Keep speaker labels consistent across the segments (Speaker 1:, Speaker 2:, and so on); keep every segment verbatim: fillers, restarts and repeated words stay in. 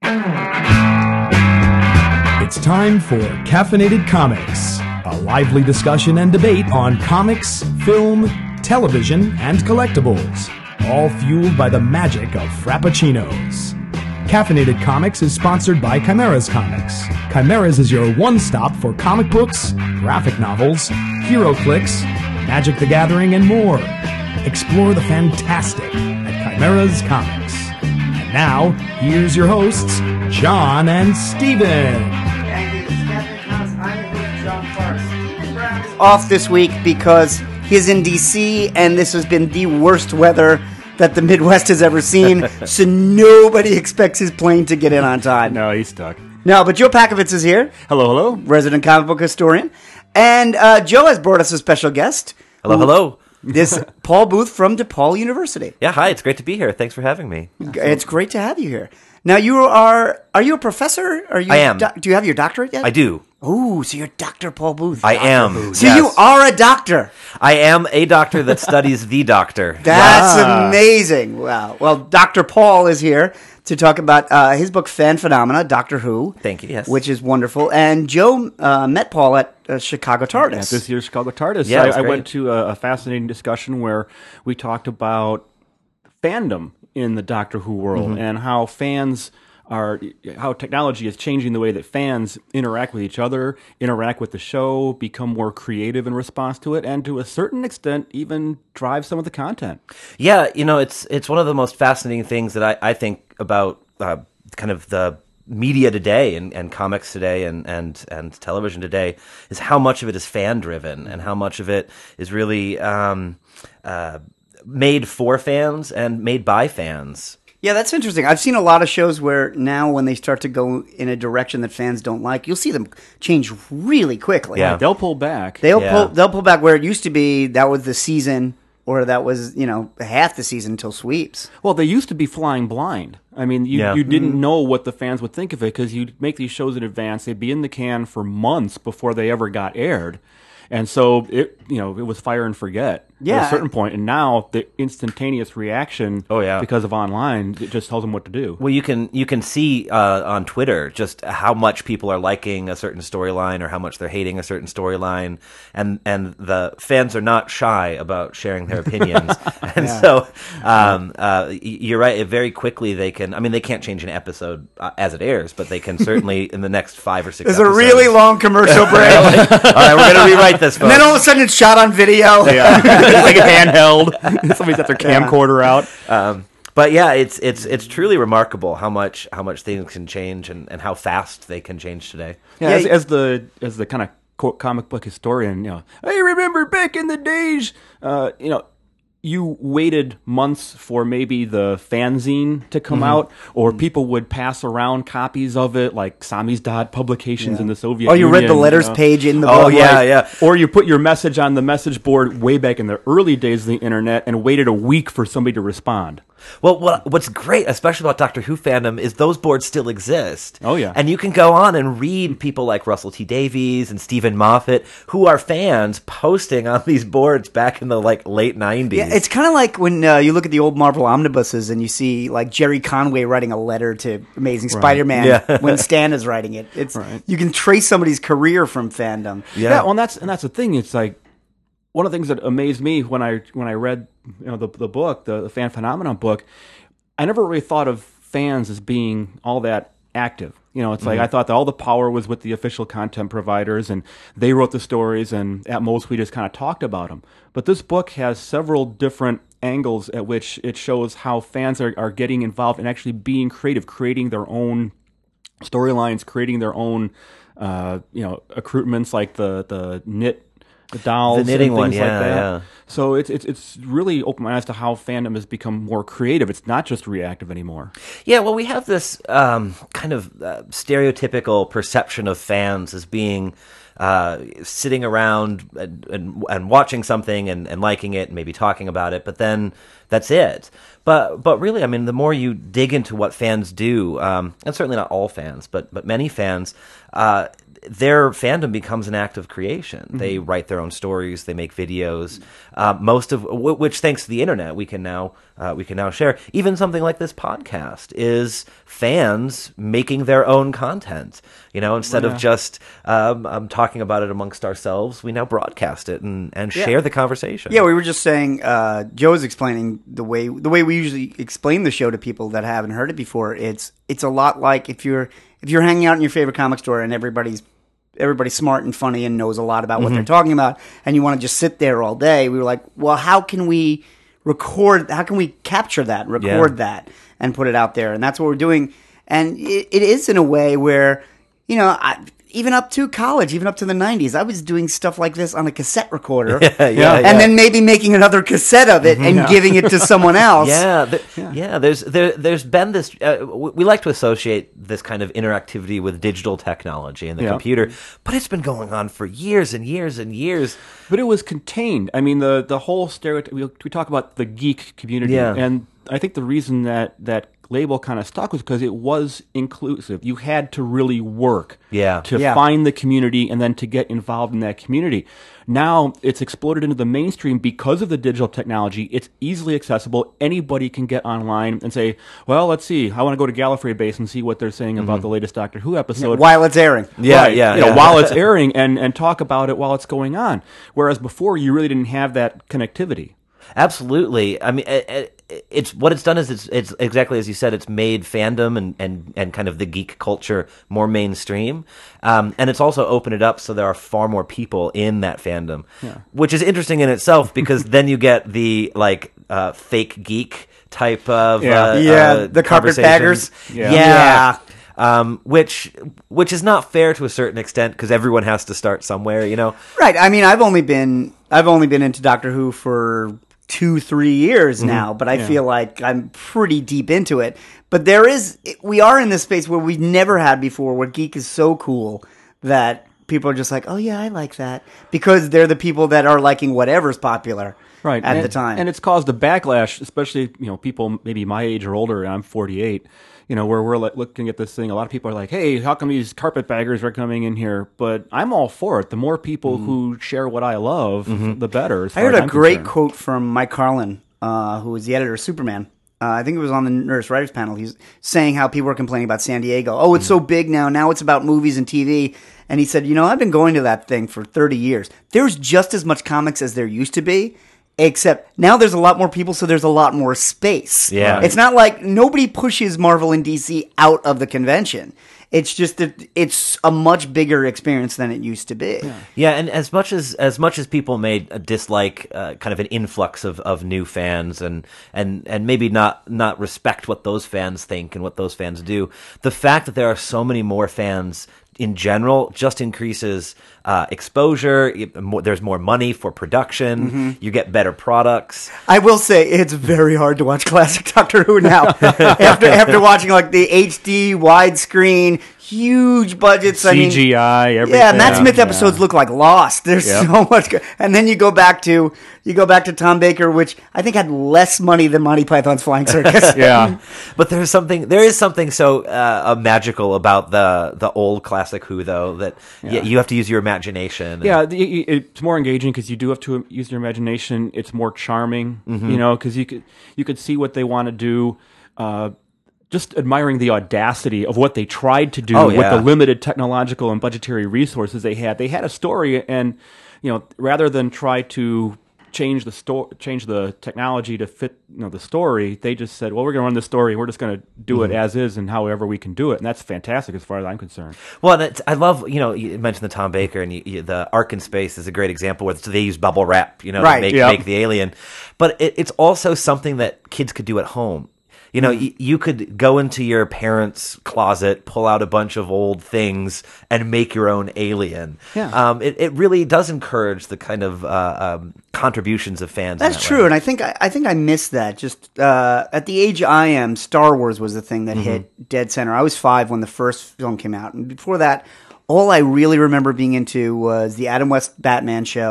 Speaker 1: It's time for Caffeinated Comics, a lively discussion and debate on comics, film, television, and collectibles, all fueled by the magic of Frappuccinos. Caffeinated Comics is sponsored by Chimeras Comics. Chimeras is your one-stop for comic books, graphic novels, hero clicks, Magic the Gathering, and more. Explore the fantastic at Chimeras Comics. And now, here's your hosts, John and Steven.
Speaker 2: Off this week because he's in D C and this has been the worst weather that the Midwest has ever seen, so nobody expects his plane to get in on time.
Speaker 3: No, he's stuck.
Speaker 2: No, but Joe Pakovitz is here.
Speaker 3: Hello, hello.
Speaker 2: Resident comic book historian. And uh, Joe has brought us a special guest.
Speaker 4: Hello,
Speaker 2: who,
Speaker 4: hello.
Speaker 2: This Paul Booth from DePaul University.
Speaker 4: Yeah, hi, it's great to be here. Thanks for having me.
Speaker 2: It's great to have you here. Now, you are, are you a professor? Are you
Speaker 4: I am.
Speaker 2: Do, do you have your doctorate yet?
Speaker 4: I do.
Speaker 2: Oh, so you're Doctor Paul Booth.
Speaker 4: I
Speaker 2: Doctor
Speaker 4: am.
Speaker 2: Booth. So
Speaker 4: yes.
Speaker 2: you are a doctor.
Speaker 4: I am a doctor that studies the doctor.
Speaker 2: That's
Speaker 3: Yeah.
Speaker 2: amazing. Wow. Well, Doctor Paul is here to talk about uh, his book, Fan Phenomena, Doctor Who.
Speaker 4: Thank you, yes.
Speaker 2: Which is wonderful. And Joe uh, met Paul at uh, Chicago TARDIS.
Speaker 3: At this year's Chicago TARDIS.
Speaker 4: Yeah,
Speaker 3: I,
Speaker 4: it's
Speaker 3: I
Speaker 4: great.
Speaker 3: went to a, a fascinating discussion where we talked about fandom in the Doctor Who world
Speaker 4: Mm-hmm.
Speaker 3: and how fans are, how technology is changing the way that fans interact with each other, interact with the show, become more creative in response to it, and to a certain extent even drive some of the content.
Speaker 4: Yeah, you know, it's it's one of the most fascinating things that I, I think about uh, kind of the media today and, and comics today and, and, and television today is how much of it is fan-driven and how much of it is really um, uh, made for fans and made by fans.
Speaker 2: Yeah, that's interesting. I've seen a lot of shows where now when they start to go in a direction that fans don't like, you'll see them change really quickly.
Speaker 4: Yeah.
Speaker 3: They'll pull back.
Speaker 2: They'll
Speaker 4: Yeah.
Speaker 2: pull they'll pull back where it used to be that was the season or that was, you know, half the season until sweeps.
Speaker 3: Well, they used to be flying blind. I mean, you,
Speaker 4: Yeah.
Speaker 3: you didn't know what the fans would think of it because you'd make these shows in advance. They'd be in the can for months before they ever got aired. And so, it you know, it was fire and forget
Speaker 2: Yeah.
Speaker 3: at a certain point. And now the instantaneous reaction
Speaker 4: Oh, yeah.
Speaker 3: because of online, it just tells them what to do.
Speaker 4: Well, you can you can see uh, on Twitter just how much people are liking a certain storyline or how much they're hating a certain storyline, and and the fans are not shy about sharing their opinions. And so, um, uh, y- you're right. Very quickly, they can. I mean, they can't change an episode uh, as it airs, but they can certainly in the next five or six.
Speaker 2: There's a
Speaker 4: episodes.
Speaker 2: really long commercial break.
Speaker 4: All right, we're gonna rewrite this.
Speaker 2: And then all of a sudden it's shot on video.
Speaker 3: Yeah. It's like a handheld. Somebody's got their camcorder out.
Speaker 4: Um, but yeah, it's it's it's truly remarkable how much how much things can change and, and how fast they can change today.
Speaker 3: Yeah,
Speaker 2: Yeah,
Speaker 3: as,
Speaker 2: y-
Speaker 3: as the as the kind of quote comic book historian, you know, I remember back in the days, uh, you know, you waited months for maybe the fanzine to come out, or people would pass around copies of it, like Samizdat publications in the Soviet
Speaker 2: Oh, you read
Speaker 3: Union,
Speaker 2: the letters
Speaker 3: know.
Speaker 2: page in the
Speaker 4: Oh,
Speaker 2: book.
Speaker 4: yeah,
Speaker 2: like-
Speaker 4: yeah.
Speaker 3: Or you put your message on the message board way back in the early days of the internet and waited a week for somebody to respond.
Speaker 4: Well, what, what's great, especially about Doctor Who fandom, is those boards still exist.
Speaker 3: Oh, yeah.
Speaker 4: And you can go on and read people like Russell T Davies and Stephen Moffat, who are fans, posting on these boards back in the like late nineties.
Speaker 2: Yeah, it's kind of like when uh, you look at the old Marvel omnibuses and you see like Jerry Conway writing a letter to Amazing Spider-Man
Speaker 4: Yeah.
Speaker 2: when Stan is writing it. It's
Speaker 3: Right.
Speaker 2: you can trace somebody's career from fandom.
Speaker 4: Yeah.
Speaker 3: Yeah, well, and that's and that's the thing. It's like one of the things that amazed me when I when I read you know the the book, the, the Fan Phenomenon book. I never really thought of fans as being all that active. You know, it's like I thought that all the power was with the official content providers, and they wrote the stories, and at most we just kind of talked about them. But this book has several different angles at which it shows how fans are, are getting involved and actually being creative, creating their own storylines, creating their own, uh, you know, accoutrements like the the knit the dolls,
Speaker 4: The knitting
Speaker 3: and
Speaker 4: one,
Speaker 3: things
Speaker 4: yeah,
Speaker 3: like that.
Speaker 4: yeah.
Speaker 3: So it's it's it's really opened my eyes to how fandom has become more creative. It's not just reactive anymore.
Speaker 4: Yeah, well, we have this um, kind of uh, stereotypical perception of fans as being uh, sitting around and, and, and watching something and, and liking it and maybe talking about it, but then that's it. But but really, I mean, the more you dig into what fans do, um, and certainly not all fans, but but many fans, uh, their fandom becomes an act of creation. Mm-hmm. They write their own stories, they make videos. Uh, most of w- which, thanks to the internet, we can now uh, we can now share. Even something like this podcast is fans making their own content. You know, instead
Speaker 3: Yeah.
Speaker 4: of just um, um, talking about it amongst ourselves, we now broadcast it and, and
Speaker 2: Yeah.
Speaker 4: share the conversation.
Speaker 2: Yeah, we were just saying. Uh, Joe was explaining the way the way we usually explain the show to people that haven't heard it before. It's it's a lot like if you're if you're hanging out in your favorite comic store and everybody's everybody's smart and funny and knows a lot about what they're talking about, and you want to just sit there all day. We were like, well, how can we record? How can we capture that, record
Speaker 4: Yeah.
Speaker 2: that, and put it out there? And that's what we're doing. And it, it is in a way where, you know, I, even up to college, even up to the nineties, I was doing stuff like this on a cassette recorder.
Speaker 4: yeah,
Speaker 2: And
Speaker 4: yeah.
Speaker 2: then maybe making another cassette of it and giving it to someone else.
Speaker 4: Yeah, there, yeah. There's there, there's been this. Uh, we we like to associate this kind of interactivity with digital technology and the
Speaker 3: Yeah.
Speaker 4: computer, but it's been going on for years and years and years.
Speaker 3: But it was contained. I mean, the the whole stereotype. We, we talk about the geek community,
Speaker 4: Yeah.
Speaker 3: and I think the reason that that label kind of stuck was because it was inclusive. You had to really work,
Speaker 4: Yeah.
Speaker 3: to
Speaker 2: Yeah.
Speaker 3: find the community and then to get involved in that community. Now it's exploded into the mainstream because of the digital technology. It's easily accessible. Anybody can get online and say, "Well, let's see. I want to go to Gallifrey Base and see what they're saying about the latest Doctor Who episode."
Speaker 2: While it's airing.
Speaker 4: Yeah,
Speaker 3: Right,
Speaker 4: yeah,
Speaker 3: you know,
Speaker 4: yeah.
Speaker 3: while it's airing, and, and talk about it while it's going on. Whereas before, you really didn't have that connectivity.
Speaker 4: Absolutely. I mean, it, it, it's what it's done is it's it's exactly as you said. It's made fandom and, and, and kind of the geek culture more mainstream, um, and it's also opened it up so there are far more people in that fandom, which is interesting in itself because then you get the like uh, fake geek type of
Speaker 3: Yeah.
Speaker 4: uh,
Speaker 2: Yeah,
Speaker 4: uh,
Speaker 2: the carpetbaggers.
Speaker 4: conversations.
Speaker 3: Yeah.
Speaker 4: yeah. Um, which which is not fair to a certain extent because everyone has to start somewhere, you know.
Speaker 2: Right. I mean, I've only been I've only been into Doctor Who for two, three years now, but I feel like I'm pretty deep into it. But there is, we are in this space where we've never had before, where geek is so cool that people are just like, oh yeah, I like that, because they're the people that are liking whatever's popular
Speaker 3: Right.
Speaker 2: at
Speaker 3: and,
Speaker 2: the time.
Speaker 3: And it's caused a backlash, especially, you know, people maybe my age or older, and I'm forty-eight, you know, where we're like, looking at this thing. A lot of people are like, hey, how come these carpetbaggers are coming in here? But I'm all for it. The more people who share what I love, the better. As
Speaker 2: I
Speaker 3: far
Speaker 2: heard
Speaker 3: as
Speaker 2: a
Speaker 3: I'm
Speaker 2: great
Speaker 3: concerned.
Speaker 2: quote from Mike Carlin, uh, who was the editor of Superman. Uh, I think it was on the Nerdist Writers panel. He's saying how people were complaining about San Diego. Oh, it's so big now. Now it's about movies and T V. And he said, you know, I've been going to that thing for thirty years. There's just as much comics as there used to be, except now there's a lot more people, so there's a lot more space.
Speaker 4: Yeah.
Speaker 2: It's not like nobody pushes Marvel and D C out of the convention. It's just that it's a much bigger experience than it used to be.
Speaker 4: Yeah, and as much as as much as people may dislike uh, kind of an influx of, of new fans and, and and maybe not not respect what those fans think and what those fans do, the fact that there are so many more fans in general just increases uh, exposure. It- more- There's more money for production. You get better products.
Speaker 2: I will say it's very hard to watch classic Doctor Who now. after after watching like the H D widescreen, huge budgets. I mean,
Speaker 3: C G I, everything.
Speaker 2: yeah, Matt Smith
Speaker 3: Yeah.
Speaker 2: episodes look like Lost. There's
Speaker 3: Yep.
Speaker 2: so much, go- and then you go back to you go back to Tom Baker, which I think had less money than Monty Python's Flying Circus.
Speaker 3: Yeah.
Speaker 4: But there's something there is something so uh, magical about the the old classic Who though that y- you have to use your imagination.
Speaker 3: Yeah, the, it- it's more engaging because you do have to use your imagination. It's more charming,
Speaker 2: Mm-hmm.
Speaker 3: you know, because you could you could see what they want to do. Uh, just admiring the audacity of what they tried to do
Speaker 4: Oh,
Speaker 3: with
Speaker 4: yeah.
Speaker 3: the limited technological and budgetary resources they had. They had a story, and you know, rather than try to change the sto- change the technology to fit you know the story, they just said, "Well, we're going to run this story. We're just going to do
Speaker 4: Mm-hmm.
Speaker 3: it as is, and however we can do it." And that's fantastic as far as I'm concerned.
Speaker 4: Well, and it's, I love, you know, you mentioned the Tom Baker, and you, you, the Ark in Space is a great example where they use bubble wrap, you know,
Speaker 2: Right,
Speaker 4: to make,
Speaker 3: yep.
Speaker 4: make the alien. But it, it's also something that kids could do at home. You know, y- you could go into your parents' closet, pull out a bunch of old things, and make your own alien.
Speaker 3: Yeah.
Speaker 4: Um, it, it really does encourage the kind of uh, um, contributions of fans. in
Speaker 2: That's
Speaker 4: that
Speaker 2: true,
Speaker 4: way.
Speaker 2: and I think I, I think I missed that. Just uh, at the age I am, Star Wars was the thing that hit dead center. I was five when the first film came out, and before that, all I really remember being into was the Adam West Batman show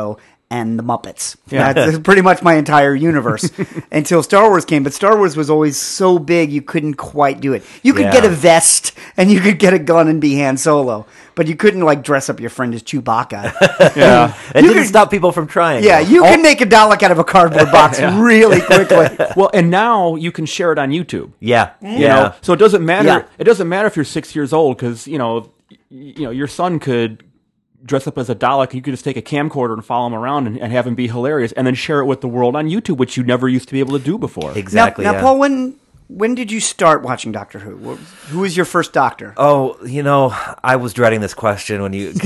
Speaker 2: and the Muppets.
Speaker 3: Yeah.
Speaker 2: That's pretty much my entire universe until Star Wars came. But Star Wars was always so big you couldn't quite do it. You could
Speaker 4: Yeah.
Speaker 2: get a vest and you could get a gun and be Han Solo, but you couldn't like dress up your friend as Chewbacca.
Speaker 3: Yeah.
Speaker 4: It
Speaker 2: You
Speaker 4: didn't
Speaker 2: could-
Speaker 4: stop people from trying.
Speaker 2: Yeah,
Speaker 4: though.
Speaker 2: you can make a Dalek out of a cardboard box really quickly.
Speaker 3: Well, and now you can share it on YouTube.
Speaker 4: Yeah.
Speaker 3: You
Speaker 4: Yeah.
Speaker 3: know, so it doesn't matter.
Speaker 2: Yeah.
Speaker 3: It doesn't matter if you're six years old because you know, y- you know, your son could dress up as a Dalek. You could just take a camcorder and follow him around and, and have him be hilarious, and then share it with the world on YouTube, which you never used to be able to do before.
Speaker 4: Exactly.
Speaker 2: Now, now
Speaker 4: yeah.
Speaker 2: Paul, when when did you start watching Doctor Who? Wh- Who was your first Doctor?
Speaker 4: Oh, you know, I was dreading this question when you.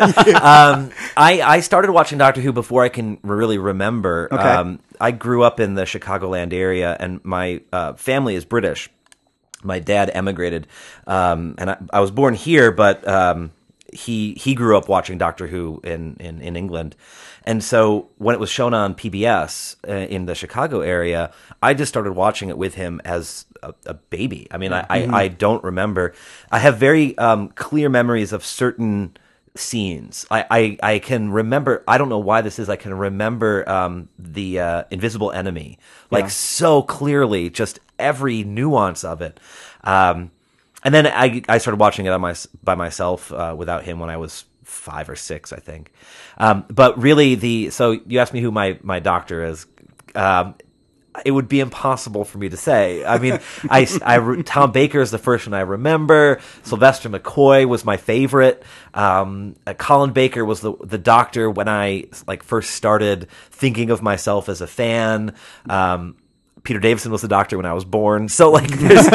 Speaker 4: um, I I started watching Doctor Who before I can really remember.
Speaker 2: Okay.
Speaker 4: Um, I grew up in the Chicagoland area, and my uh, family is British. My dad emigrated, um, and I, I was born here, but um, he he grew up watching Doctor Who in, in, in England. And so when it was shown on P B S uh, in the Chicago area, I just started watching it with him as a, a baby. I mean, I, I, I don't remember. I have very um, clear memories of certain scenes. I, I, I can remember, I don't know why this is, I can remember um, the uh, Invisible Enemy, like
Speaker 2: Yeah.
Speaker 4: so clearly, just every nuance of it. Um, and then I, I started watching it on my, by myself uh, without him when I was five or six, I think. Um, but really, the so you asked me who my, my doctor is. Um, it would be impossible for me to say. I mean, I, I, Tom Baker is the first one I remember. Sylvester McCoy was my favorite. Um, uh, Colin Baker was the the doctor when I like first started thinking of myself as a fan. Um, Peter Davison was the doctor when I was born. So like, there's,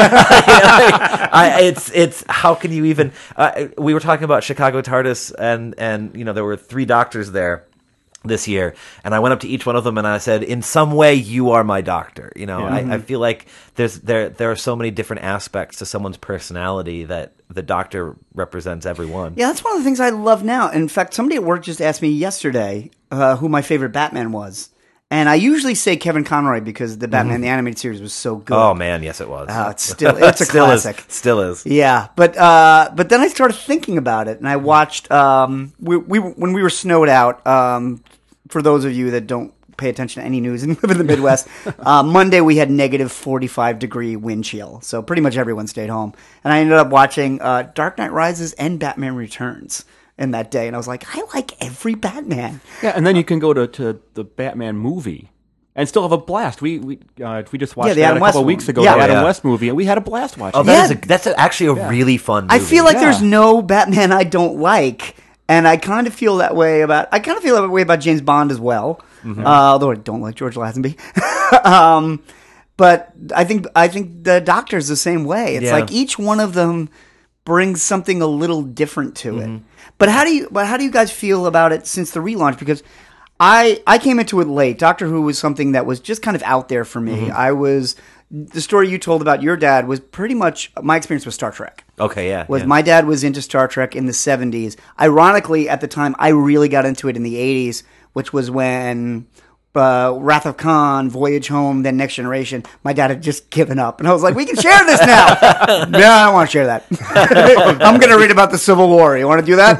Speaker 4: I, I, it's it's how can you even? Uh, we were talking about Chicago TARDIS, and and you know there were three doctors there this year, and I went up to each one of them and I said, in some way you are my doctor. You know,
Speaker 3: Yeah.
Speaker 4: I, I feel like there's there there are so many different aspects to someone's personality that the doctor represents everyone.
Speaker 2: Yeah, that's one of the things I love now. In fact, somebody at work just asked me yesterday uh, who my favorite Batman was. And I usually say Kevin Conroy because the Batman the Animated Series was so good.
Speaker 4: Oh man, yes it was.
Speaker 2: Oh, it's still it's a
Speaker 4: still
Speaker 2: classic.
Speaker 4: Is, still is.
Speaker 2: Yeah, but uh, but then I started thinking about it, and I watched. Um, we, we when we were snowed out. Um, for those of you that don't pay attention to any news and live in the Midwest, uh, Monday we had negative forty-five degree wind chill, so pretty much everyone stayed home. And I ended up watching uh, Dark Knight Rises and Batman Returns in that day, and I was like, I like every Batman.
Speaker 3: Yeah, and then you can go to, to the Batman movie and still have a blast. We we uh, we just watched
Speaker 2: Yeah, the
Speaker 3: that
Speaker 2: Adam
Speaker 3: a couple
Speaker 2: West
Speaker 3: weeks
Speaker 2: one.
Speaker 3: ago,
Speaker 2: Yeah.
Speaker 3: the Adam
Speaker 4: Yeah.
Speaker 3: West movie, and we had a blast watching
Speaker 4: Oh,
Speaker 3: it.
Speaker 4: that
Speaker 2: Yeah.
Speaker 4: is a, that's a, actually a really fun movie.
Speaker 2: I feel like
Speaker 3: Yeah.
Speaker 2: there's no Batman I don't like, and I kind of feel that way about. I kind of feel that way about James Bond as well. Uh, although I don't like George Lazenby, um, but I think I think the Doctor's the same way. It's
Speaker 4: Yeah.
Speaker 2: like each one of them brings something a little different to it. But how do you? But how do you guys feel about it since the relaunch? Because I I came into it late. Doctor Who was something that was just kind of out there for me. I was. The story you told about your dad was pretty much my experience with Star Trek.
Speaker 4: Okay, yeah.
Speaker 2: Was
Speaker 4: yeah.
Speaker 2: my dad was into Star Trek in the seventies. Ironically, at the time, I really got into it in the eighties, which was when uh, Wrath of Khan, Voyage Home, then Next Generation. My dad had just given up, and I was like, "We can share this now." No, I don't want to share that. I'm going to read about the Civil War. You want to do that?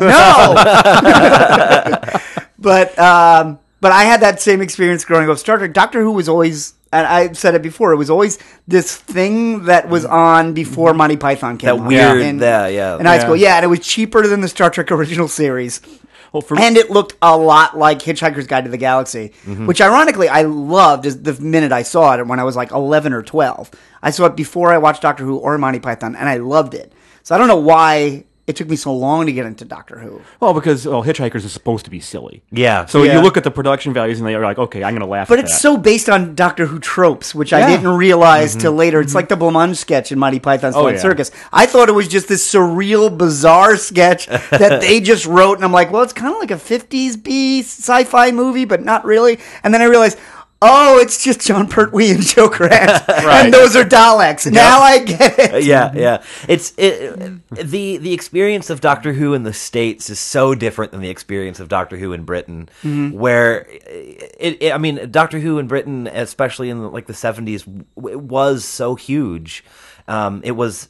Speaker 2: No. but um, but I had that same experience growing up. Star Trek, Doctor Who was always. And I said it before. It was always this thing that was on before Monty Python came
Speaker 4: That
Speaker 2: on.
Speaker 4: weird-
Speaker 2: in,
Speaker 4: yeah, yeah.
Speaker 2: in high
Speaker 3: Yeah.
Speaker 2: school. Yeah, and it was cheaper than the Star Trek original series.
Speaker 3: Well, for
Speaker 2: And it looked a lot like Hitchhiker's Guide to the Galaxy, which ironically I loved as the minute I saw it when I was like eleven or twelve. I saw it before I watched Doctor Who or Monty Python, and I loved it. So I don't know why it took me so long to get into Doctor Who.
Speaker 3: well, because well, Hitchhikers is supposed to be silly.
Speaker 4: Yeah.
Speaker 3: So
Speaker 2: Yeah.
Speaker 3: you look at the production values, and they're like, okay, I'm going to laugh.
Speaker 2: But
Speaker 3: at
Speaker 2: it's
Speaker 3: that.
Speaker 2: so based on Doctor Who tropes, which I
Speaker 3: Yeah.
Speaker 2: didn't realize till later. It's like the Blancmange sketch in Monty Python's
Speaker 3: Oh,
Speaker 2: Flying
Speaker 3: yeah.
Speaker 2: Circus. I thought it was just this surreal, bizarre sketch that they just wrote, and I'm like, well, it's kind of like a fifties B sci-fi movie, but not really. And then I realized, oh, it's just John Pertwee and Joe Grant, and those are Daleks. Now I get it.
Speaker 4: yeah, yeah. It's it, the the experience of Doctor Who in the States is so different than the experience of Doctor Who in Britain, where it, it. I mean, Doctor Who in Britain, especially in like the seventies, w- was so huge. Um, it was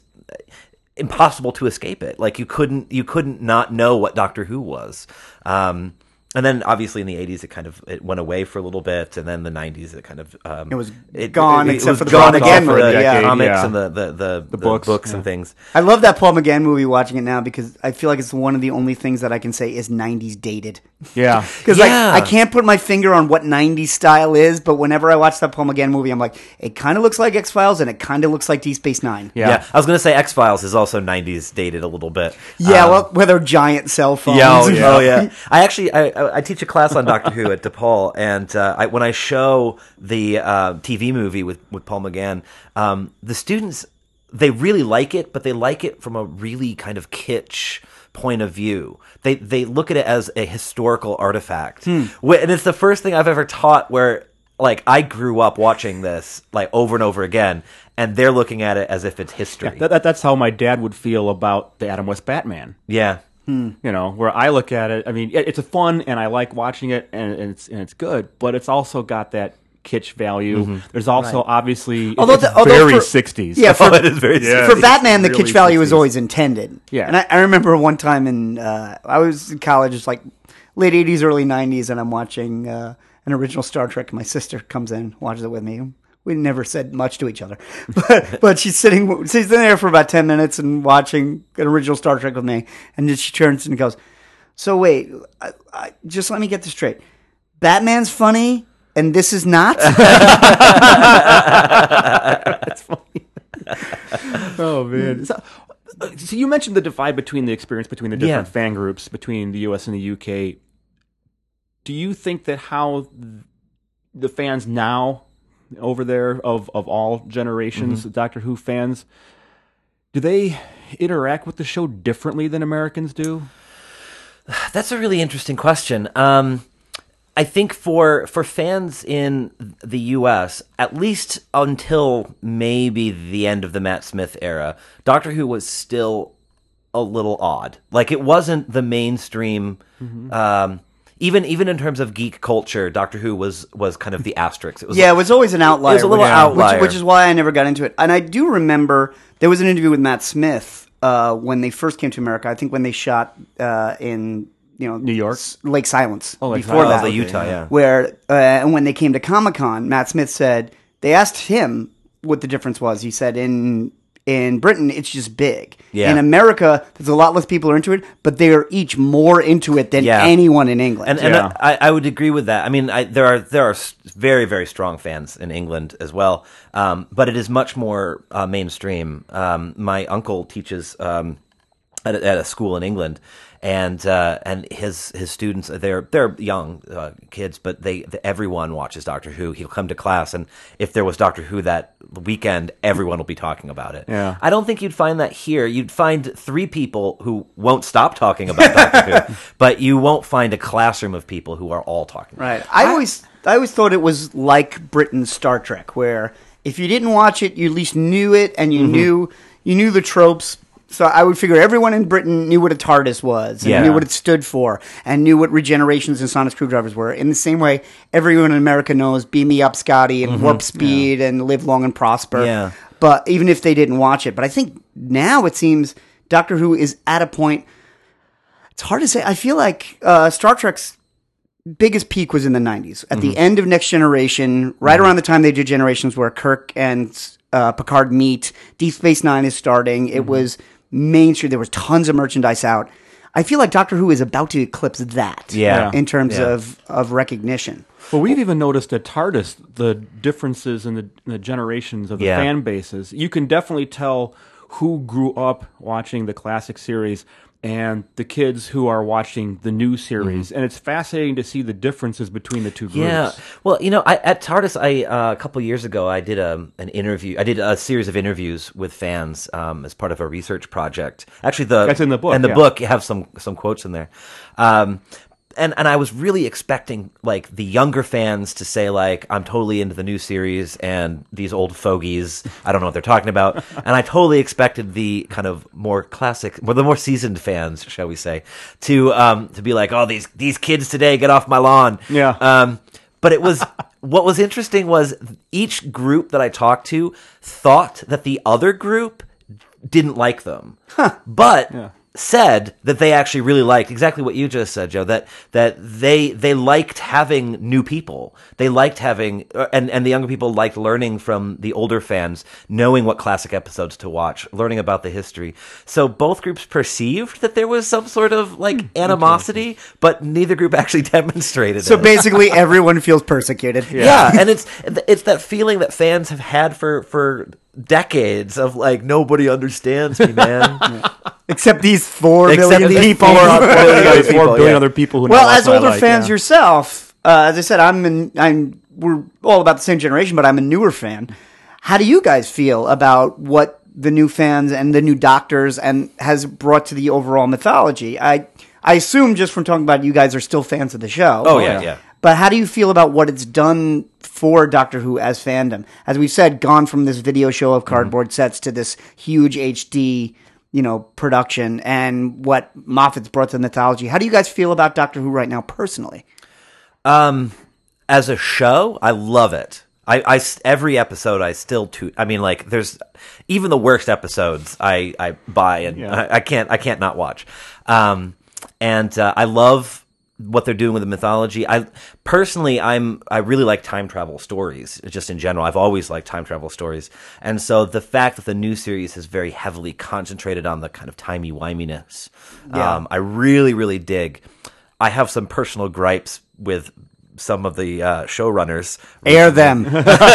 Speaker 4: impossible to escape it. Like you couldn't you couldn't not know what Doctor Who was. Um, and then obviously in the eighties it kind of it went away for a little bit, and then the nineties it kind of um,
Speaker 2: It was gone,
Speaker 4: it, it
Speaker 2: except
Speaker 4: was
Speaker 2: for the
Speaker 4: gone
Speaker 2: Paul
Speaker 4: again
Speaker 2: McGann
Speaker 4: for the
Speaker 2: movie, yeah.
Speaker 4: comics
Speaker 3: Yeah.
Speaker 4: and the the the, the
Speaker 3: books,
Speaker 4: books
Speaker 3: yeah.
Speaker 4: and things.
Speaker 2: I love that Paul McGann movie. Watching it now because I feel like it's one of the only things that I can say is nineties dated.
Speaker 3: Yeah.
Speaker 2: Because
Speaker 4: Yeah.
Speaker 2: like I can't put my finger on what nineties style is, but whenever I watch that Paul McGann movie, I'm like, it kind of looks like X Files and it kind of looks like Deep Space Nine.
Speaker 3: Yeah.
Speaker 4: Yeah, I was going to say X Files is also nineties dated a little bit.
Speaker 2: Yeah,
Speaker 4: Um,
Speaker 2: well, with their giant cell phones.
Speaker 4: Yeah, oh, yeah. oh yeah. I actually I, I I teach a class on Doctor Who at DePaul, and uh, I, when I show the uh, T V movie with with Paul McGann, um, the students they really like it, but they like it from a really kind of kitsch point of view. They they look at it as a historical artifact,
Speaker 2: Hmm.
Speaker 4: Wh- and it's the first thing I've ever taught where. Like, I grew up watching this, like, over and over again, and they're looking at it as if it's history.
Speaker 3: That, that, that's how my dad would feel about the Adam West Batman.
Speaker 4: Yeah.
Speaker 3: You know, where I look at it, I mean, it, it's a fun, and I like watching it, and, and it's and it's good, but it's also got that kitsch value. There's also obviously
Speaker 2: Although
Speaker 3: it's
Speaker 2: the- although
Speaker 3: very
Speaker 2: for-
Speaker 3: sixties.
Speaker 2: Yeah, for,
Speaker 4: Oh, it is very
Speaker 3: Yeah.
Speaker 2: for
Speaker 3: it's
Speaker 2: Batman, the
Speaker 3: really
Speaker 2: kitsch value was
Speaker 3: sixties.
Speaker 2: always intended.
Speaker 3: Yeah.
Speaker 2: And I, I remember one time in, uh, I was in college, it's like late eighties, early nineties, and I'm watching uh, an original Star Trek. My sister comes in, watches it with me. We never said much to each other, but but she's sitting she's sitting there for about ten minutes and watching an original Star Trek with me, and then she turns and goes, "So wait, I, I, just let me get this straight. Batman's funny, and this is not."
Speaker 3: Oh man! So, uh, so you mentioned the divide between the experience between the different
Speaker 4: Yeah.
Speaker 3: fan groups between the U S and the U K. Do you think that how the fans now over there of of all generations,
Speaker 4: Mm-hmm.
Speaker 3: Doctor Who fans, do they interact with the show differently than Americans do?
Speaker 4: That's a really interesting question. Um, I think for for fans in the U S, at least until maybe the end of the Matt Smith era, Doctor Who was still a little odd. Like, it wasn't the mainstream. Um, even even in terms of geek culture, Doctor Who was was kind of the asterisk. It was
Speaker 2: Yeah, it was always an outlier.
Speaker 4: It was a little
Speaker 2: which,
Speaker 4: outlier.
Speaker 2: which, which is why I never got into it. And I do remember there was an interview with Matt Smith uh, when they first came to America. I think when they shot uh, in you know
Speaker 3: New York?
Speaker 2: S- Lake Silence.
Speaker 3: Oh, Lake
Speaker 2: before
Speaker 3: Silence.
Speaker 2: that,
Speaker 4: Oh, the Utah, yeah.
Speaker 2: Where uh, and when they came to Comic Con, Matt Smith said they asked him what the difference was. He said in in Britain it's just big.
Speaker 4: Yeah.
Speaker 2: In America, there's a lot less people are into it, but they are each more into it than
Speaker 4: Yeah.
Speaker 2: anyone in England.
Speaker 4: And, and
Speaker 3: Yeah.
Speaker 4: I, I would agree with that. I mean, I, there are there are s- very very strong fans in England as well, um, but it is much more uh, mainstream. Um, my uncle teaches um, at, a, at a school in England, and uh, and his his students they're they're young uh, kids, but they, the, everyone watches Doctor Who. He'll come to class, and if there was Doctor Who that weekend, everyone will be talking about it.
Speaker 3: Yeah.
Speaker 4: I don't think you'd find that here. You'd find three people who won't stop talking about Doctor Who, but you won't find a classroom of people who are all talking. About
Speaker 2: Right. I always I always thought it was like Britain's Star Trek, where if you didn't watch it, you at least knew it and you knew you knew the tropes. So I would figure everyone in Britain knew what a TARDIS was and
Speaker 4: Yeah.
Speaker 2: knew what it stood for and knew what regenerations and sonic screwdrivers were. In the same way, everyone in America knows beam me up, Scotty, and warp speed and live long and prosper.
Speaker 4: Yeah.
Speaker 2: But even if they didn't watch it. But I think now it seems Doctor Who is at a point, it's hard to say. I feel like uh, Star Trek's biggest peak was in the nineties. At the end of Next Generation, right around the time they did Generations where Kirk and uh, Picard meet, Deep Space Nine is starting. It was mainstream. There was tons of merchandise out. I feel like Doctor Who is about to eclipse that
Speaker 4: Yeah.
Speaker 2: in terms
Speaker 4: Yeah.
Speaker 2: of, of recognition.
Speaker 3: Well, we've even noticed at TARDIS the differences in the, in the generations of the
Speaker 4: Yeah.
Speaker 3: fan bases. You can definitely tell who grew up watching the classic series and the kids who are watching the new series, and it's fascinating to see the differences between the two groups.
Speaker 4: Yeah, well, you know, I, at TARDIS, I uh, a couple years ago, I did a, an interview. I did a series of interviews with fans um, as part of a research project. Actually, the
Speaker 3: That's in the book,
Speaker 4: And the
Speaker 3: yeah.
Speaker 4: book have some some quotes in there. Um, and and I was really expecting like the younger fans to say like, I'm totally into the new series, and these old fogies, I don't know what they're talking about. And I totally expected the kind of more classic, well, the more seasoned fans, shall we say, to um, to be like, oh, these these kids today, get off my lawn.
Speaker 3: Yeah.
Speaker 4: Um, but it was what was interesting was each group that I talked to thought that the other group didn't like them, but said that they actually really liked exactly what you just said, Joe. That that they they liked having new people. They liked having, and and the younger people liked learning from the older fans, knowing what classic episodes to watch, learning about the history. So both groups perceived that there was some sort of like animosity, but neither group actually demonstrated
Speaker 2: So
Speaker 4: it.
Speaker 2: basically, everyone feels persecuted.
Speaker 4: Yeah. yeah, and it's it's that feeling that fans have had for for decades of like, nobody understands me, man.
Speaker 2: Except these four
Speaker 4: Except
Speaker 2: billion
Speaker 4: these
Speaker 2: people.
Speaker 4: four
Speaker 3: Four billion,
Speaker 4: people,
Speaker 3: four billion
Speaker 4: yeah.
Speaker 3: other people who
Speaker 2: Well,
Speaker 3: know
Speaker 2: as
Speaker 3: what I
Speaker 2: older
Speaker 3: like,
Speaker 2: fans
Speaker 3: yeah.
Speaker 2: yourself, uh, as I said, I'm in, I'm we're all about the same generation, but I'm a newer fan. How do you guys feel about what the new fans and the new doctors and has brought to the overall mythology? I I assume just from talking about it, you guys are still fans of the show.
Speaker 4: Oh, yeah, yeah.
Speaker 2: But how do you feel about what it's done for Doctor Who as fandom? As we've said, gone from this video show of cardboard mm-hmm. sets to this huge H D, you know, production, and what Moffat's brought to the mythology. How do you guys feel about Doctor Who right now, personally?
Speaker 4: Um, as a show, I love it. I, I every episode I still toot. I mean, like, there's even the worst episodes I, I buy and
Speaker 3: Yeah.
Speaker 4: I, I can't I can't not watch. Um, and uh, I love what they're doing with the mythology. I personally, I'm I really like time travel stories. Just in general, I've always liked time travel stories, and so the fact that the new series is very heavily concentrated on the kind of timey-wiminess,
Speaker 2: Yeah.
Speaker 4: um, I really really dig. I have some personal gripes with some of the uh, showrunners,
Speaker 2: Air them.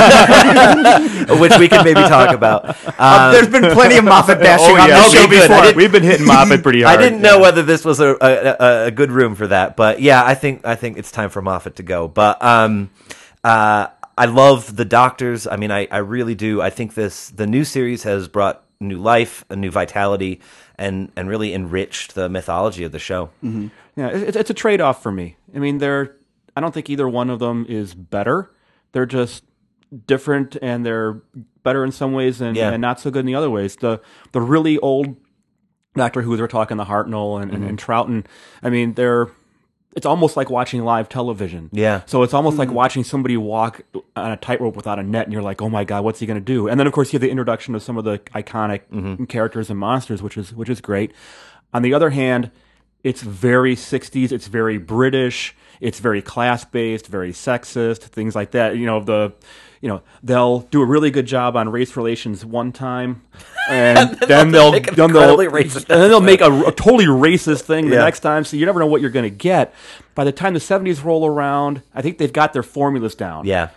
Speaker 4: which we can maybe talk about. Um,
Speaker 2: Uh, there's been plenty of Moffat bashing
Speaker 3: Oh,
Speaker 2: on
Speaker 3: yeah.
Speaker 2: this
Speaker 3: Okay,
Speaker 2: show
Speaker 3: good.
Speaker 2: before.
Speaker 3: We've been hitting Moffat pretty hard.
Speaker 4: I didn't know
Speaker 3: yeah.
Speaker 4: whether this was a, a, a good room for that, but yeah, I think I think it's time for Moffat to go. But um, uh, I love the Doctors. I mean, I, I really do. I think this the new series has brought new life, a new vitality, and and really enriched the mythology of the show.
Speaker 2: Mm-hmm.
Speaker 3: Yeah, it, it's a trade-off for me. I mean, they're. I don't think either one of them is better. They're just different, and they're better in some ways and,
Speaker 4: Yeah.
Speaker 3: and not so good in the other ways. The the really old Doctor Who, they're talking the Hartnell and,
Speaker 4: Mm-hmm.
Speaker 3: and, and Troughton. I mean, they're. It's almost like watching live television.
Speaker 4: Yeah.
Speaker 3: So it's almost like watching somebody walk on a tightrope without a net, and you're like, "Oh my God, what's he going to do?" And then, of course, you have the introduction of some of the iconic
Speaker 4: Mm-hmm.
Speaker 3: characters and monsters, which is which is great. On the other hand, it's very sixties. It's very British. It's very class-based, very sexist, things like that. You know, the, you know, they'll do a really good job on race relations one time, and then they'll
Speaker 4: make an
Speaker 3: then they'll
Speaker 4: incredibly racist
Speaker 3: and then they'll make a, a totally racist thing the
Speaker 4: Yeah.
Speaker 3: next time. So you never know what you're going to get. By the time the seventies roll around, I think they've got their formulas down.
Speaker 4: Yeah,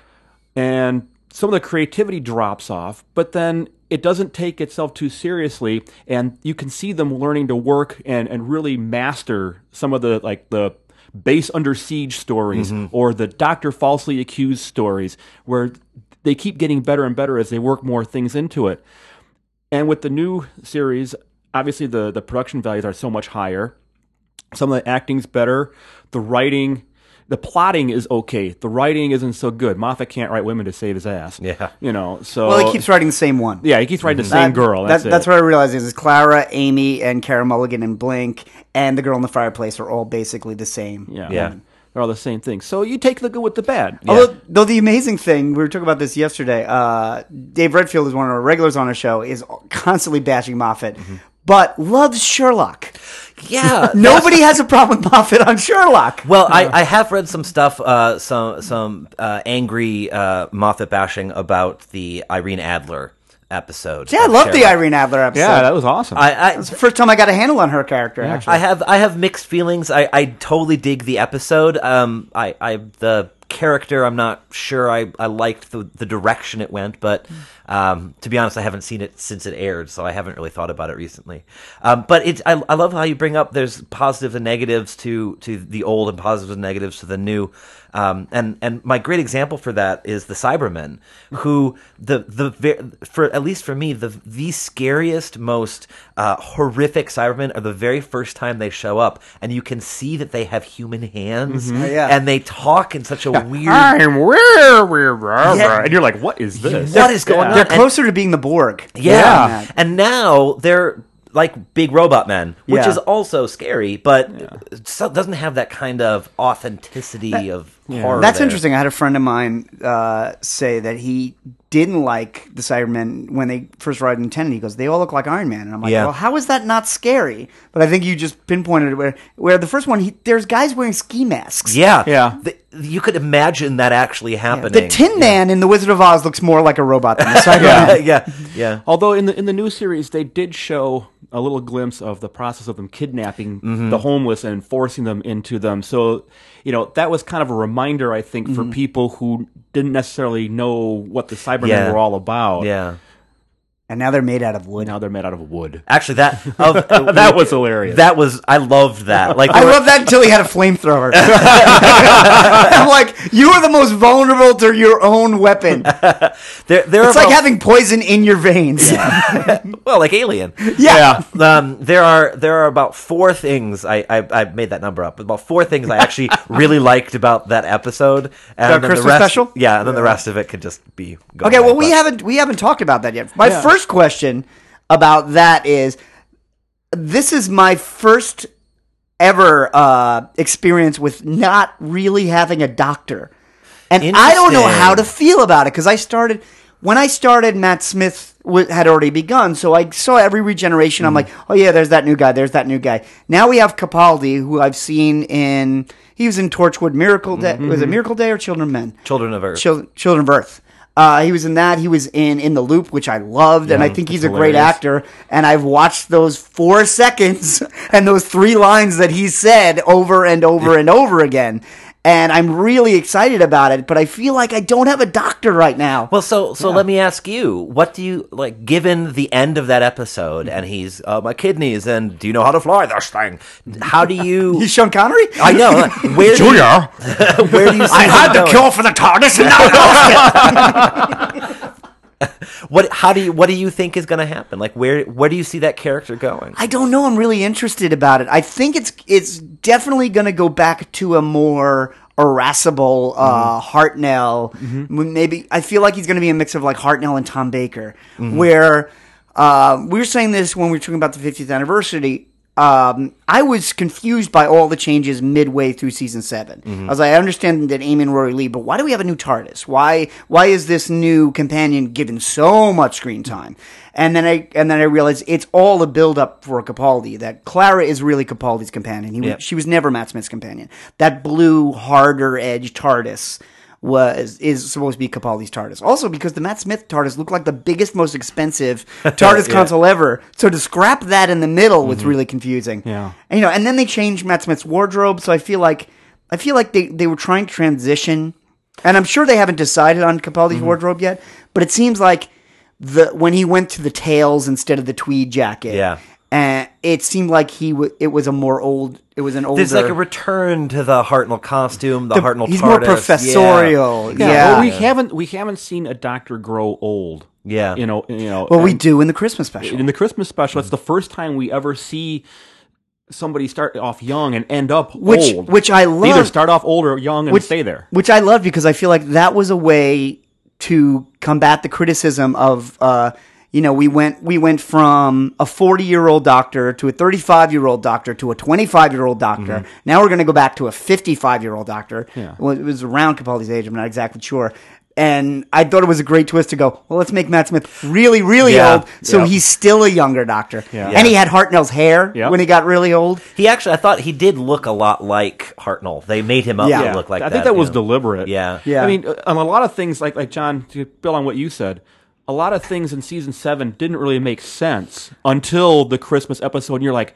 Speaker 3: And some of the creativity drops off, but then it doesn't take itself too seriously, and you can see them learning to work and, and really master some of the like the base under siege stories
Speaker 4: Mm-hmm.
Speaker 3: or the doctor falsely accused stories, where they keep getting better and better as they work more things into it. And with the new series, obviously the, the production values are so much higher. Some of the acting's better. The writing, the plotting is okay. The writing isn't so good. Moffat can't write women to save his ass.
Speaker 4: Yeah.
Speaker 3: You know, so...
Speaker 2: Well, he keeps writing the same one.
Speaker 3: Yeah, he keeps writing the same
Speaker 2: That-
Speaker 3: girl. That's
Speaker 2: that-
Speaker 3: it.
Speaker 2: That's what I realized is Clara, Amy, and Cara Mulligan and Blink, and the girl in the fireplace are all basically the same.
Speaker 3: Yeah.
Speaker 4: Yeah.
Speaker 3: They're all the same thing. So you take the good with the bad.
Speaker 2: Although, though the amazing thing, we were talking about this yesterday, uh, Dave Redfield is one of our regulars on our show, is constantly bashing Moffat,
Speaker 3: Mm-hmm.
Speaker 2: but loves Sherlock.
Speaker 4: yeah.
Speaker 2: Nobody has a problem with Moffat on Sherlock.
Speaker 4: Well, I, I have read some stuff, uh, some some uh, angry uh, Moffat bashing about the Irene Adler episode.
Speaker 2: Yeah, I
Speaker 4: of
Speaker 2: love the
Speaker 4: Sherlock.
Speaker 2: Irene Adler episode.
Speaker 3: Yeah, that was awesome.
Speaker 4: I, I,
Speaker 2: It's the first time I got a handle on her character, actually.
Speaker 4: I have I have mixed feelings. I, I totally dig the episode. Um, I, I the character, I'm not sure I, I liked the, the direction it went, but um, to be honest, I haven't seen it since it aired, so I haven't really thought about it recently. Um, but it's I, I love how you bring up there's positives and negatives to, to the old and positives and negatives to the new. Um, and and my great example for that is the Cybermen, who the the ve- for at least for me the the scariest, most uh, horrific Cybermen are the very first time they show up, and you can see that they have human hands,
Speaker 2: Yeah.
Speaker 4: and they talk in such a weird.
Speaker 3: I'm where, where,
Speaker 4: Yeah.
Speaker 3: and you're like, what is this?
Speaker 4: What is going
Speaker 3: Yeah.
Speaker 4: on?
Speaker 2: They're
Speaker 4: And-
Speaker 2: closer to being the Borg.
Speaker 4: Yeah. And now they're like big robot men, which
Speaker 2: Yeah.
Speaker 4: is also scary, but so, doesn't have that kind of authenticity of. horror.
Speaker 2: That's
Speaker 4: there.
Speaker 2: interesting. I had a friend of mine uh, say that he didn't like the Cybermen when they first arrived in ten. And he goes, they all look like Iron Man. And I'm like,
Speaker 4: Yeah.
Speaker 2: well, how is that not scary? But I think you just pinpointed it where, where the first one, he, there's guys wearing ski masks.
Speaker 4: Yeah,
Speaker 3: Yeah.
Speaker 4: The- you could imagine that actually happening.
Speaker 2: The Tin Man in The Wizard of Oz looks more like a robot than the Cyberman.
Speaker 4: yeah, yeah, yeah.
Speaker 3: Although in the in the new series they did show a little glimpse of the process of them kidnapping
Speaker 4: Mm-hmm.
Speaker 3: the homeless and forcing them into them. So, you know, that was kind of a reminder, I think, for people who didn't necessarily know what the Cybermen
Speaker 4: Yeah.
Speaker 3: were all about.
Speaker 4: Yeah.
Speaker 2: And now they're made out of wood.
Speaker 3: Now they're made out of wood.
Speaker 4: Actually, that of,
Speaker 3: That was hilarious.
Speaker 4: That was I loved that. Like
Speaker 2: I
Speaker 4: there were-
Speaker 2: love that until he had a flamethrower. I'm like, you are the most vulnerable to your own weapon.
Speaker 4: there, there
Speaker 2: It's
Speaker 4: are
Speaker 2: like
Speaker 4: about-
Speaker 2: having poison in your veins.
Speaker 4: well, like Alien.
Speaker 2: Yeah.
Speaker 4: Um, there are there are about four things I, I I made that number up. About four things I actually really liked about that episode. And
Speaker 2: Our
Speaker 4: then
Speaker 2: Christmas
Speaker 4: the rest,
Speaker 2: special?
Speaker 4: Yeah, and then the rest of it could just be. Go
Speaker 2: Okay,
Speaker 4: away,
Speaker 2: well, we
Speaker 4: but-
Speaker 2: haven't we haven't talked about that yet. My
Speaker 3: Yeah.
Speaker 2: first question about that is, this is my first ever uh, experience with not really having a doctor, and I don't know how to feel about it because I started when I started. Matt Smith w- had already begun, so I saw every regeneration. I'm like, oh yeah, there's that new guy. There's that new guy. Now we have Capaldi, who I've seen in. He was in Torchwood Miracle Day. Was it Miracle Day or Children of Men?
Speaker 4: Children of Earth.
Speaker 2: Children, Children of Earth. Uh, he was in that. He was in In the Loop, which I loved, and I think he's a great
Speaker 3: hilarious.
Speaker 2: actor. And I've watched those four seconds and those three lines that he said over and over and over again. And I'm really excited about it, but I feel like I don't have a doctor right now.
Speaker 4: Well, so so let me ask you, what do you like? Given the end of that episode, and he's uh, my kidneys, and do you know how to fly this thing? How do you?
Speaker 2: He's Sean Connery?
Speaker 4: I know. like, Where do
Speaker 3: Junior.
Speaker 4: you, where do you see him going?
Speaker 2: for the TARDIS, and now I lost it.
Speaker 4: What? How do you? What do you think is going to happen? Like, where? Where do you see that character going?
Speaker 2: I don't know. I'm really interested about it. I think it's it's definitely going to go back to a more irascible uh, Hartnell. Maybe I feel like he's going to be a mix of like Hartnell and Tom Baker, where uh, we were saying this when we were talking about the fiftieth anniversary. Um, I was confused by all the changes midway through season seven. I was like, I understand that Amy and Rory leave, but why do we have a new TARDIS? Why why is this new companion given so much screen time? And then I and then I realized it's all a build up for Capaldi. That Clara is really Capaldi's companion. He,
Speaker 4: Yeah.
Speaker 2: She was never Matt Smith's companion. That blue, harder edge TARDIS was is supposed to be Capaldi's TARDIS. Also, because the Matt Smith TARDIS looked like the biggest, most expensive TARDIS
Speaker 4: Yeah.
Speaker 2: console ever. So to scrap that in the middle was really confusing.
Speaker 3: Yeah.
Speaker 2: and, you know, and then they changed Matt Smith's wardrobe. So I feel like I feel like they they were trying to transition, and I'm sure they haven't decided on Capaldi's wardrobe yet. But it seems like the when he went to the tails instead of the tweed jacket,
Speaker 4: Yeah.
Speaker 2: and it seemed like he w- it was a more old. It was an older.
Speaker 4: There's like a return to the Hartnell costume, the,
Speaker 2: The-
Speaker 4: Hartnell.
Speaker 2: he's
Speaker 4: TARDIS.
Speaker 2: more professorial.
Speaker 3: Yeah,
Speaker 2: Yeah.
Speaker 3: well, we haven't we haven't seen a doctor grow old.
Speaker 4: Yeah.
Speaker 3: you know, you know.
Speaker 2: Well, we
Speaker 3: and
Speaker 2: do in the Christmas special.
Speaker 3: in the Christmas special. It's the first time we ever see somebody start off young and end up
Speaker 2: Which-
Speaker 3: old.
Speaker 2: which I
Speaker 3: They either
Speaker 2: love-
Speaker 3: start off old or young and
Speaker 2: which,
Speaker 3: stay there.
Speaker 2: Which I love because I feel like that was a way to combat the criticism of, uh, you know, we went we went from a forty year old doctor to a thirty five year old doctor to a twenty five year old doctor.
Speaker 3: Mm-hmm.
Speaker 2: Now we're going to go back to a fifty five year old doctor.
Speaker 3: Yeah.
Speaker 2: Well, it was around Capaldi's age. I'm not exactly sure. And I thought it was a great twist to go, well, let's make Matt Smith really, really
Speaker 4: Yeah.
Speaker 2: old, so
Speaker 4: Yeah.
Speaker 2: he's still a younger doctor.
Speaker 3: Yeah.
Speaker 2: And he had Hartnell's hair
Speaker 3: Yeah.
Speaker 2: when he got really old.
Speaker 4: He actually, I thought he did look a lot like Hartnell. They made him up
Speaker 2: Yeah.
Speaker 4: to look like
Speaker 3: I
Speaker 4: that.
Speaker 3: think that
Speaker 4: you
Speaker 3: was
Speaker 4: know.
Speaker 3: deliberate.
Speaker 4: Yeah.
Speaker 2: Yeah.
Speaker 3: I mean, uh, on a lot of things, like like John, to build on what you said, a lot of things in season seven didn't really make sense until the Christmas episode. And you're like,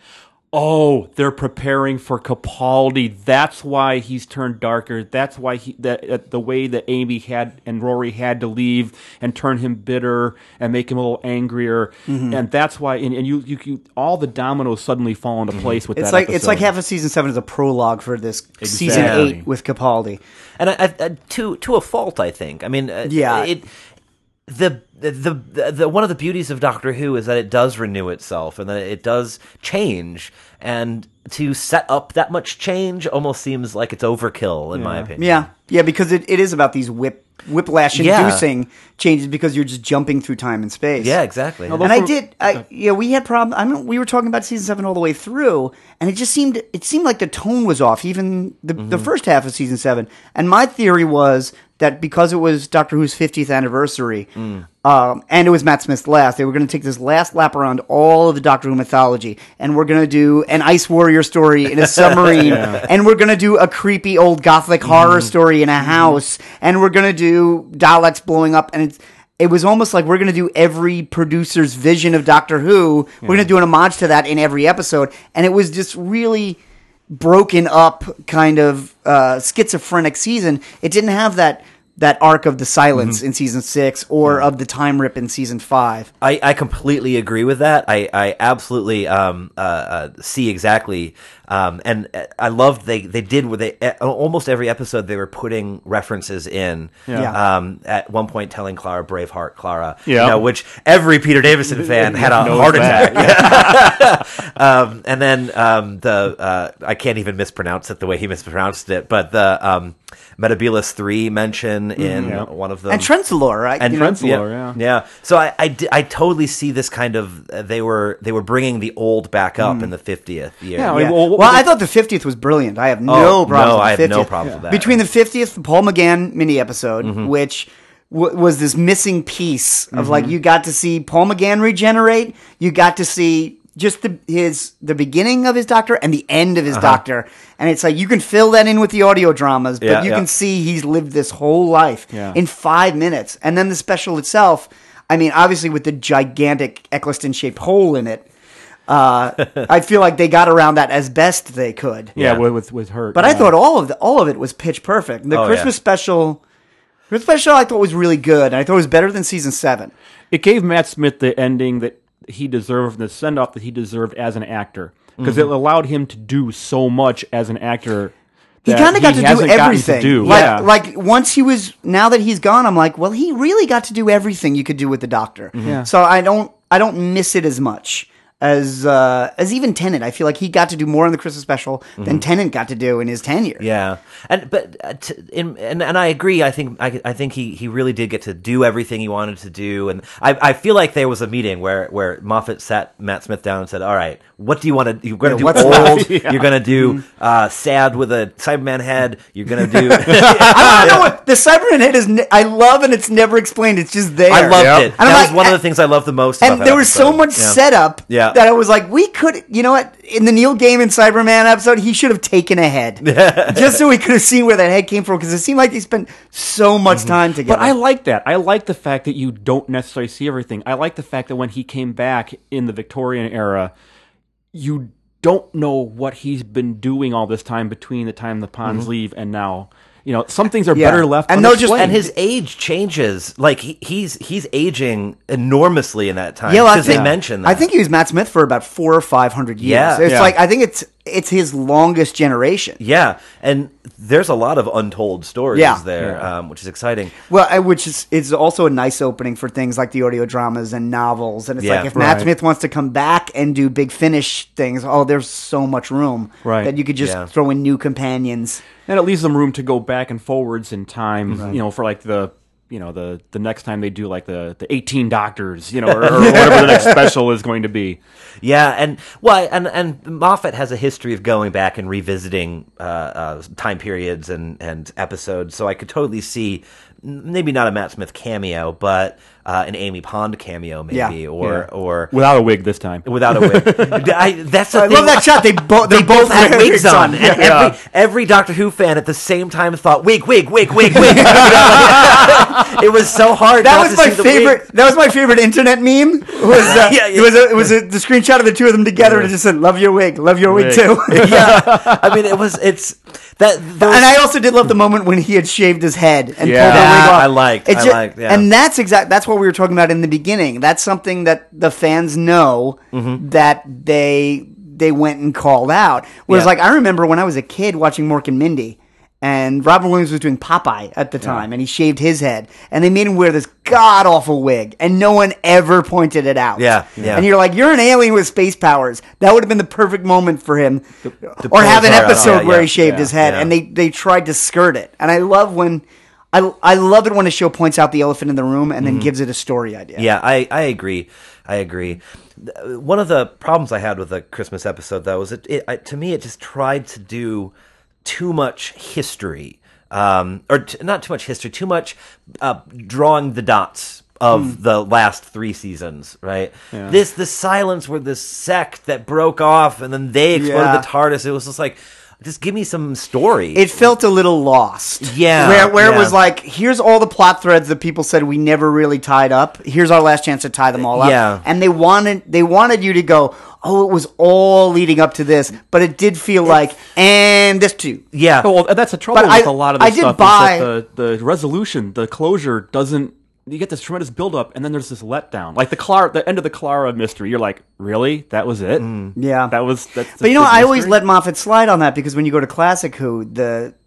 Speaker 3: oh, they're preparing for Capaldi. That's why he's turned darker. That's why he that uh, the way that Amy had and Rory had to leave and turn him bitter and make him a little angrier.
Speaker 2: Mm-hmm.
Speaker 3: And that's why. And, and you, you you all the dominoes suddenly fall into place with
Speaker 2: It's
Speaker 3: that.
Speaker 2: like it's like
Speaker 3: episode.
Speaker 2: half of season seven is a prologue for this season
Speaker 3: Exactly.
Speaker 2: eight with Capaldi.
Speaker 4: and I, I, I- to to a fault, I think. I mean, uh,
Speaker 2: Yeah.
Speaker 4: it. The, the the the one of the beauties of Doctor Who is that it does renew itself and that it does change, and to set up that much change almost seems like it's overkill in my opinion.
Speaker 2: Yeah, yeah, because it, it is about these whip whiplash-inducing yeah. changes because you're just jumping through time and space.
Speaker 4: Yeah, exactly.
Speaker 2: And I did, I, yeah, we had problems. I mean, we were talking about season seven all the way through, and it just seemed, it seemed like the tone was off, even the, mm-hmm. the first half of season seven. And my theory was that because it was Doctor Who's fiftieth anniversary, mm. um, and it was Matt Smith's last, they were going to take this last lap around all of the Doctor Who mythology, and we're going to do an Ice Warrior story in a submarine, yeah. and we're going to do a creepy old gothic mm. horror story in a house, mm. and we're going to do Daleks blowing up, and it's, it was almost like we're going to do every producer's vision of Doctor Who. Yeah. We're going to do an homage to that in every episode, and it was just really broken up kind of uh, schizophrenic season. It didn't have that that arc of the silence mm-hmm. in season six or yeah. of the time rip in season five.
Speaker 4: I, I completely agree with that. I, I absolutely um, uh, uh, see exactly. Um, and I loved they, they did where they almost every episode they were putting references in.
Speaker 2: Yeah.
Speaker 4: Yeah. Um, at one point telling Clara Braveheart Clara,
Speaker 3: yep.
Speaker 4: you know, which every Peter Davison fan had a heart attack. um, and then um, the uh, I can't even mispronounce it the way he mispronounced it, but the um, Metebelis three mention in mm-hmm. yep. one of them.
Speaker 2: And Trenzalore, right?
Speaker 3: And
Speaker 2: you
Speaker 3: Trenzalore,
Speaker 4: yeah.
Speaker 3: yeah.
Speaker 4: Yeah. So I, I, I totally see this kind of, uh, they were they were bringing the old back up mm. in the fiftieth year.
Speaker 3: Yeah,
Speaker 2: yeah.
Speaker 3: Well,
Speaker 2: well, I thought the fiftieth was brilliant. I have no
Speaker 4: oh,
Speaker 2: problems
Speaker 4: no,
Speaker 2: with the
Speaker 4: I have
Speaker 2: fiftieth.
Speaker 4: no problems yeah. with that.
Speaker 2: Between the fiftieth, the Paul McGann mini episode, mm-hmm. which w- was this missing piece of mm-hmm. like, you got to see Paul McGann regenerate, you got to see just the his the beginning of his Doctor and the end of his uh-huh. Doctor, and it's like you can fill that in with the audio dramas, but
Speaker 4: yeah,
Speaker 2: you
Speaker 4: yeah.
Speaker 2: can see he's lived this whole life
Speaker 3: yeah.
Speaker 2: in five minutes, and then the special itself. I mean, obviously with the gigantic Eccleston-shaped hole in it, uh, I feel like they got around that as best they could.
Speaker 3: Yeah,
Speaker 4: yeah.
Speaker 3: with with, with her.
Speaker 2: But
Speaker 3: yeah.
Speaker 2: I thought all of the, all of it was pitch perfect. The
Speaker 4: oh,
Speaker 2: Christmas
Speaker 4: yeah.
Speaker 2: special, Christmas special, I thought was really good, and I thought it was better than season seven.
Speaker 3: It gave Matt Smith the ending that he deserved, the send off that he deserved as an actor, because mm-hmm. it allowed him to do so much as an actor.
Speaker 2: He kind of got to do everything.
Speaker 3: To do.
Speaker 2: Like,
Speaker 3: yeah.
Speaker 2: like once he was, now that he's gone, I'm like, well, he really got to do everything you could do with the Doctor.
Speaker 3: Mm-hmm. Yeah.
Speaker 2: So I don't, I don't miss it as much as uh, as even Tennant. I feel like he got to do more in the Christmas special mm-hmm. than Tennant got to do in his tenure.
Speaker 4: Yeah, and but uh, t- in, and and I agree. I think I, I think he, he really did get to do everything he wanted to do, and I, I feel like there was a meeting where, where Moffat sat Matt Smith down and said, "All right, what do you want to? You're going to
Speaker 2: yeah,
Speaker 4: do old.
Speaker 2: yeah.
Speaker 4: You're going to do uh, sad with a Cyberman head. You're going to do.
Speaker 2: I don't know what the Cyberman head is. Ne- I love, and it's never explained. It's just there.
Speaker 4: I loved
Speaker 2: yep.
Speaker 4: it.
Speaker 2: And
Speaker 4: that
Speaker 2: like,
Speaker 4: was one
Speaker 2: and,
Speaker 4: of the things I loved the most.
Speaker 2: And
Speaker 4: about that
Speaker 2: there was
Speaker 4: episode.
Speaker 2: so much
Speaker 4: yeah.
Speaker 2: setup
Speaker 4: yeah.
Speaker 2: that I was like, we could, you know what? In the Neil Gaiman Cyberman episode, he should have taken a head just so we could have seen where that head came from, because it seemed like they spent so much mm-hmm. time together.
Speaker 3: But I like that. I like the fact that you don't necessarily see everything. I like the fact that when he came back in the Victorian era, you don't know what he's been doing all this time between the time the Ponds mm-hmm. leave and now. You know, some things are
Speaker 2: yeah.
Speaker 3: better left
Speaker 2: and
Speaker 3: unexplained.
Speaker 2: just
Speaker 4: and his age changes. Like he, he's he's aging enormously in that time.
Speaker 2: Yeah, well,
Speaker 4: because they mentioned that.
Speaker 2: I think he was Matt Smith for about four or five hundred years.
Speaker 4: Yeah.
Speaker 2: It's
Speaker 3: yeah.
Speaker 2: like I think it's it's his longest generation.
Speaker 4: Yeah, and there's a lot of untold stories
Speaker 2: Yeah.
Speaker 4: there,
Speaker 3: Yeah.
Speaker 4: um, which is exciting.
Speaker 2: Well, I- which is is also a nice opening for things like the audio dramas and novels. And it's
Speaker 4: Yeah.
Speaker 2: like if Matt
Speaker 3: Right.
Speaker 2: Smith wants to come back and do big finish things, oh, there's so much room
Speaker 3: Right.
Speaker 2: that you could just
Speaker 4: Yeah.
Speaker 2: throw in new companions.
Speaker 3: And it leaves them room to go back and forwards in time, you know, for like the, you know, the, the next time they do like the, the eighteen Doctors, you know, or, or whatever the next special is going to be.
Speaker 4: Yeah, and well, and and Moffat has a history of going back and revisiting uh, uh, time periods and, and episodes, so I could totally see maybe not a Matt Smith cameo, but uh, an Amy Pond cameo, maybe,
Speaker 2: Yeah.
Speaker 4: or
Speaker 3: Yeah.
Speaker 4: or
Speaker 3: Without a wig this time.
Speaker 4: without a wig. I, that's the
Speaker 2: I
Speaker 4: thing.
Speaker 2: love that shot. They both they,
Speaker 4: They both had
Speaker 2: had
Speaker 4: wigs on, and
Speaker 3: Yeah.
Speaker 4: every every Doctor Who fan at the same time thought wig, wig, wig, wig, wig. It was so hard.
Speaker 2: That
Speaker 4: not
Speaker 2: was
Speaker 4: to
Speaker 2: my
Speaker 4: see the
Speaker 2: favorite.
Speaker 4: wig.
Speaker 2: That was my favorite internet meme. Was uh,
Speaker 4: Yeah, yeah.
Speaker 2: it was a, it was a, the screenshot of the two of them together, and it just said "Love your wig, love your wig,
Speaker 3: Wig.
Speaker 2: too."
Speaker 4: Yeah, I mean, it was it's that. Those,
Speaker 2: And I also did love the moment when he had shaved his head and
Speaker 3: Yeah.
Speaker 2: pulled the
Speaker 4: Yeah,
Speaker 2: wig off.
Speaker 4: I liked,
Speaker 2: It
Speaker 4: I
Speaker 2: ju-
Speaker 4: liked, yeah.
Speaker 2: And that's exact. That's what we were talking about in the beginning. That's something that the fans know
Speaker 4: Mm-hmm.
Speaker 2: that they they went and called out. Whereas,
Speaker 4: Yeah.
Speaker 2: like, I remember when I was a kid watching Mork and Mindy, and Robin Williams was doing Popeye at the time, and he shaved his head, and they made him wear this god awful wig, and no one ever pointed it out.
Speaker 4: Yeah, yeah.
Speaker 2: And you're like, you're an alien with space powers. That would have been the perfect moment for him,
Speaker 4: to
Speaker 2: or
Speaker 4: pull
Speaker 2: have
Speaker 4: his
Speaker 2: an
Speaker 4: hair out.
Speaker 2: episode
Speaker 4: Yeah,
Speaker 2: where
Speaker 4: yeah,
Speaker 2: he shaved
Speaker 3: yeah,
Speaker 2: his head,
Speaker 4: yeah.
Speaker 2: and they they tried to skirt it. And I love when. I, I love it when a show points out the elephant in the room and then gives it a story idea.
Speaker 4: Yeah, I, I agree. I agree. One of the problems I had with the Christmas episode, though, is it, it I, to me it just tried to do too much history, um, or t- not too much history, too much uh, drawing the dots of mm. the last three seasons, right? Yeah. This the Silence were this sect that broke off, and then they exploded
Speaker 2: yeah.
Speaker 4: the TARDIS. It was just like, just give me some story.
Speaker 2: It felt a little lost.
Speaker 4: Yeah.
Speaker 2: Where where
Speaker 4: yeah.
Speaker 2: it was like, here's all the plot threads that people said we never really tied up. Here's our last chance to tie them all up.
Speaker 4: Yeah.
Speaker 2: And they wanted they wanted you to go, oh, it was all leading up to this, but it did feel it, like, and this too.
Speaker 4: Yeah.
Speaker 3: Oh, well, that's the trouble
Speaker 2: but
Speaker 3: with
Speaker 2: I,
Speaker 3: a lot of this
Speaker 2: I did
Speaker 3: stuff.
Speaker 2: buy,
Speaker 3: is that the, the resolution, the closure doesn't. You get this tremendous buildup, and then there's this letdown. Like the Clara, the end of the Clara mystery. You're like, really? That was it?
Speaker 2: Mm. Yeah,
Speaker 3: that was. That's
Speaker 2: but you know, I
Speaker 3: mystery?
Speaker 2: always let Moffat slide on that because when you go to Classic Who, the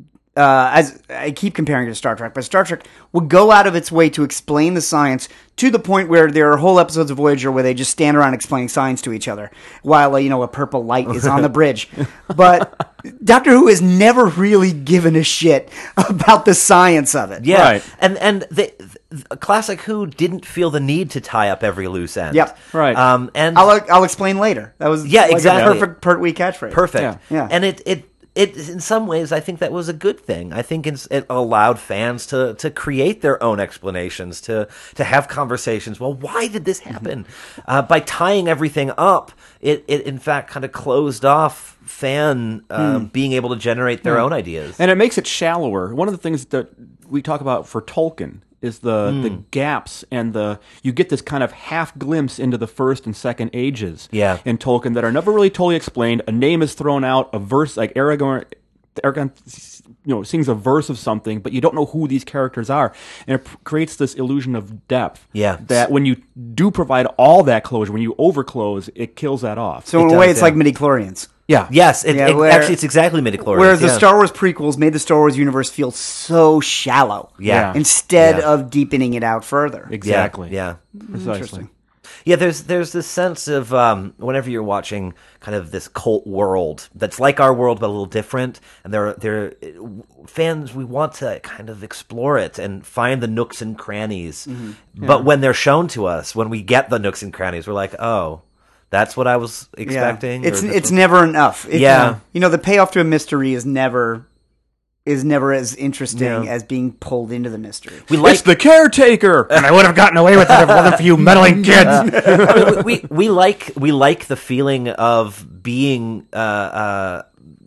Speaker 2: uh, as I keep comparing it to Star Trek, but Star Trek would go out of its way to explain the science to the point where there are whole episodes of Voyager where they just stand around explaining science to each other while uh, you know a purple light is on the bridge. But Doctor Who has never really given a shit about the science of it.
Speaker 4: Yeah,
Speaker 3: right.
Speaker 4: and and the, the Classic Who didn't feel the need to tie up every loose end.
Speaker 2: Yep,
Speaker 3: right.
Speaker 4: Um, and
Speaker 2: I'll I'll explain later. That was
Speaker 4: yeah,
Speaker 2: like
Speaker 4: exactly
Speaker 2: a perfect Pertwee catchphrase.
Speaker 4: Perfect.
Speaker 3: Yeah.
Speaker 2: yeah.
Speaker 4: And it it. It, in some ways, I think that was a good thing. I think it's, it allowed fans to, to create their own explanations, to to have conversations. Well, why did this happen? Mm-hmm. Uh, by tying everything up, it, it in fact kind of closed off fan um, mm. being able to generate their mm. own ideas.
Speaker 3: And it makes it shallower. One of the things that we talk about for Tolkien is the mm. the gaps and the you get this kind of half glimpse into the first and second ages
Speaker 4: yeah.
Speaker 3: in Tolkien that are never really totally explained. A name is thrown out, a verse like Aragorn, Aragorn you know sings a verse of something, but you don't know who these characters are, and it p- creates this illusion of depth.
Speaker 4: Yeah.
Speaker 3: That when you do provide all that closure, when you overclose, it kills that off.
Speaker 2: So in
Speaker 4: it
Speaker 2: a way,
Speaker 4: does,
Speaker 2: it's
Speaker 4: yeah.
Speaker 2: like midichlorians.
Speaker 3: Yeah.
Speaker 4: Yes, it,
Speaker 2: Yeah,
Speaker 4: it,
Speaker 2: where-
Speaker 4: actually, it's exactly midichlorians.
Speaker 2: Whereas the
Speaker 4: yeah.
Speaker 2: Star Wars prequels made the Star Wars universe feel so shallow.
Speaker 4: Yeah.
Speaker 2: Instead
Speaker 4: Yeah.
Speaker 2: of deepening it out further.
Speaker 3: Exactly.
Speaker 4: Yeah.
Speaker 3: Precisely.
Speaker 2: Interesting.
Speaker 4: Yeah, there's there's this sense of um, whenever you're watching kind of this cult world that's like our world but a little different, and there are, there are, fans we want to kind of explore it and find the nooks and crannies. Mm-hmm. Yeah. But when they're shown to us, when we get the nooks and crannies, we're like, oh, that's what I was expecting.
Speaker 2: Yeah. It's
Speaker 4: or
Speaker 2: it's
Speaker 4: that's-
Speaker 2: never enough. It's,
Speaker 4: Yeah.
Speaker 2: you know, the payoff to a mystery is never is never as interesting
Speaker 4: Yeah.
Speaker 2: as being pulled into the mystery.
Speaker 4: we like
Speaker 3: It's the caretaker, and I would have gotten away with it if it wasn't for you meddling kids.
Speaker 4: I mean, we, we we like we like the feeling of being uh, uh,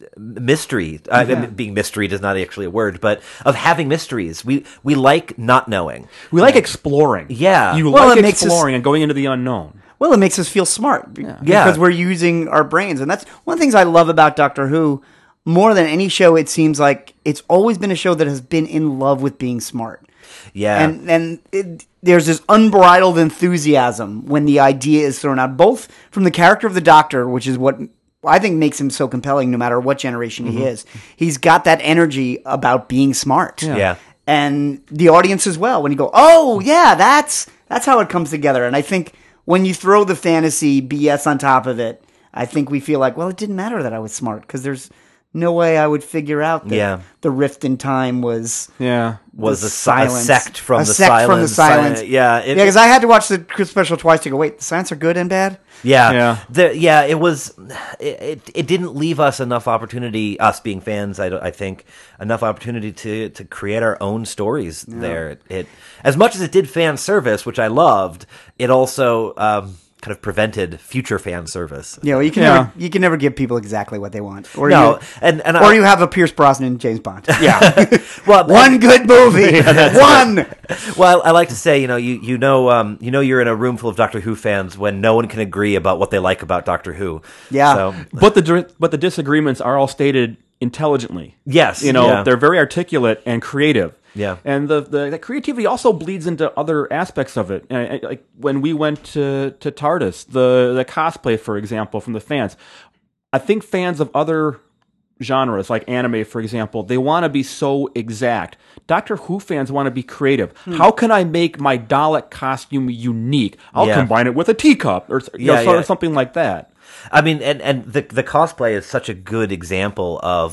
Speaker 4: mystery. Uh,
Speaker 2: Yeah.
Speaker 4: being mystery is not actually a word, but of having mysteries. We we like not knowing.
Speaker 3: We like exploring.
Speaker 4: Yeah.
Speaker 3: You
Speaker 2: Well,
Speaker 3: like
Speaker 2: it makes us-
Speaker 3: exploring and going into the unknown.
Speaker 2: Well, it makes us feel smart be-
Speaker 4: Yeah.
Speaker 2: because we're using our brains, and that's one of the things I love about Doctor Who. More than any show, it seems like it's always been a show that has been in love with being smart.
Speaker 4: Yeah,
Speaker 2: And and it, there's this unbridled enthusiasm when the idea is thrown out, both from the character of the Doctor, which is what I think makes him so compelling no matter what generation
Speaker 4: Mm-hmm.
Speaker 2: he is. He's got that energy about being smart.
Speaker 3: Yeah.
Speaker 4: yeah.
Speaker 2: And the audience as well, when you go, oh, yeah, that's that's how it comes together. And I think when you throw the fantasy B S on top of it, I think we feel like, well, it didn't matter that I was smart because there's no way I would figure out that
Speaker 4: Yeah.
Speaker 2: the rift in time was
Speaker 3: Yeah.
Speaker 4: Was
Speaker 2: the
Speaker 4: a, si- a
Speaker 2: silence.
Speaker 4: sect from
Speaker 2: A
Speaker 4: the
Speaker 2: sect
Speaker 4: silence.
Speaker 2: from the silence.
Speaker 4: Uh, yeah, it,
Speaker 2: Yeah, because I had to watch the Christmas special twice to go, wait, the signs are good and bad?
Speaker 4: Yeah,
Speaker 3: Yeah.
Speaker 4: The, yeah. It was. It, it it didn't leave us enough opportunity. Us being fans, I, don't- I think enough opportunity to to create our own stories there. It, it as much as it did fan service, which I loved. It also um, kind of prevented future fan service.
Speaker 2: Yeah, well, you can
Speaker 3: Yeah.
Speaker 2: never you can never give people exactly what they want. Or
Speaker 4: No,
Speaker 2: you,
Speaker 4: and and
Speaker 2: or
Speaker 4: I,
Speaker 2: you have a Pierce Brosnan James Bond.
Speaker 3: Yeah.
Speaker 4: well,
Speaker 2: One good movie. One.
Speaker 4: Well, I like to say, you know, you you know, um, you know, you're in a room full of Doctor Who fans when no one can agree about what they like about Doctor Who.
Speaker 2: Yeah.
Speaker 4: So,
Speaker 3: But the dir- but the disagreements are all stated intelligently.
Speaker 4: yes,
Speaker 3: You know,
Speaker 4: yeah.
Speaker 3: they're very articulate and creative.
Speaker 4: Yeah.
Speaker 3: And the, the, the creativity also bleeds into other aspects of it. And, and, like when we went to, to TARDIS, the, the cosplay, for example, from the fans. I think fans of other genres, like anime, for example, they want to be so exact. Doctor Who fans want to be creative.
Speaker 4: Hmm.
Speaker 3: How can I make my Dalek costume unique? I'll
Speaker 4: Yeah.
Speaker 3: combine it with a teacup or, you know,
Speaker 4: Yeah,
Speaker 3: sort
Speaker 4: yeah.
Speaker 3: of something like that.
Speaker 4: I mean, and and the the cosplay is such a good example of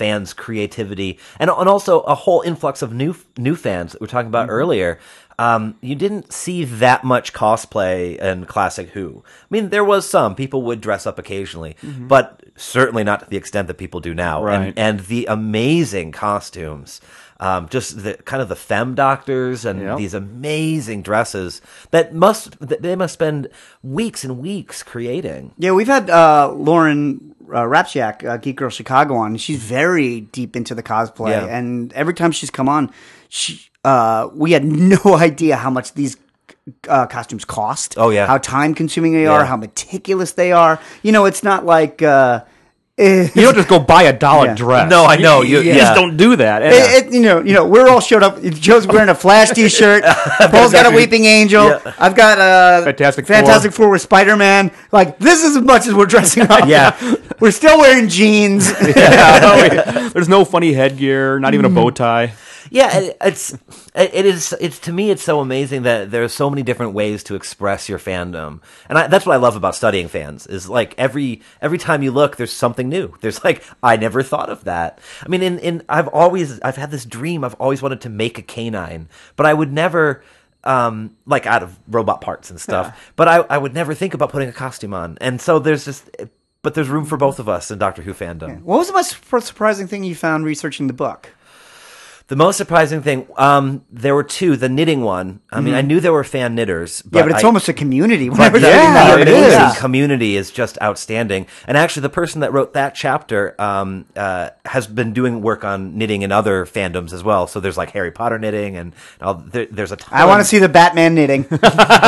Speaker 4: fans' creativity, and and also a whole influx of new new fans that we were talking about mm-hmm. earlier. Um, you didn't see that much cosplay in classic Who. I mean, there was some. People would dress up occasionally, mm-hmm. but certainly not to the extent that people do now.
Speaker 3: Right.
Speaker 4: And, and the amazing costumes, um, just the kind of the femme doctors and
Speaker 3: yep.
Speaker 4: these amazing dresses that must that they must spend weeks and weeks creating.
Speaker 2: Yeah, we've had uh, Lauren uh, Rapchiak, uh, Geek Girl Chicago, on. She's very deep into the cosplay,
Speaker 4: Yeah.
Speaker 2: and every time she's come on, she. Uh, we had no idea how much these uh, costumes cost.
Speaker 4: Oh, yeah.
Speaker 2: How time-consuming they
Speaker 4: Yeah.
Speaker 2: are, how meticulous they are. You know, it's not like... Uh, eh,
Speaker 3: You don't just go buy a dollar
Speaker 2: Yeah.
Speaker 3: dress.
Speaker 4: No, I know. You-
Speaker 3: You,
Speaker 4: yeah.
Speaker 3: just don't do that. And,
Speaker 2: it, it, you know, you know, we're all showed up. Joe's wearing a Flash T-shirt. Paul's got a Weeping Angel.
Speaker 4: Yeah.
Speaker 2: I've got a
Speaker 3: Fantastic Four.
Speaker 2: Fantastic Four with Spider-Man. Like, this is as much as we're dressing up.
Speaker 4: Yeah.
Speaker 2: We're still wearing jeans.
Speaker 3: Yeah, there's no funny headgear, not even a bow tie.
Speaker 4: Yeah, it, it's it is it's to me it's so amazing that there are so many different ways to express your fandom, and I, that's what I love about studying fans. Is like every every time you look, there's something new. There's like I never thought of that. I mean, in in I've always I've had this dream. I've always wanted to make a canine, but I would never. Um, like out of robot parts and stuff, yeah. but I, I would never think about putting a costume on, and so there's just, but there's room for both of us in Doctor Who fandom.
Speaker 2: Yeah. What was the most surprising thing you found researching the book?
Speaker 4: The most surprising thing, um, there were two. The knitting one. I mean, mm-hmm. I knew there were fan knitters. But
Speaker 2: yeah, but it's
Speaker 4: I,
Speaker 2: almost a community.
Speaker 4: But the,
Speaker 3: yeah,
Speaker 4: the
Speaker 3: it
Speaker 4: amazing
Speaker 3: is.
Speaker 4: community is just outstanding. And actually, the person that wrote that chapter um, uh, has been doing work on knitting in other fandoms as well. So there's like Harry Potter knitting, and all, there, there's a ton.
Speaker 2: I want to see the Batman knitting.
Speaker 4: oh,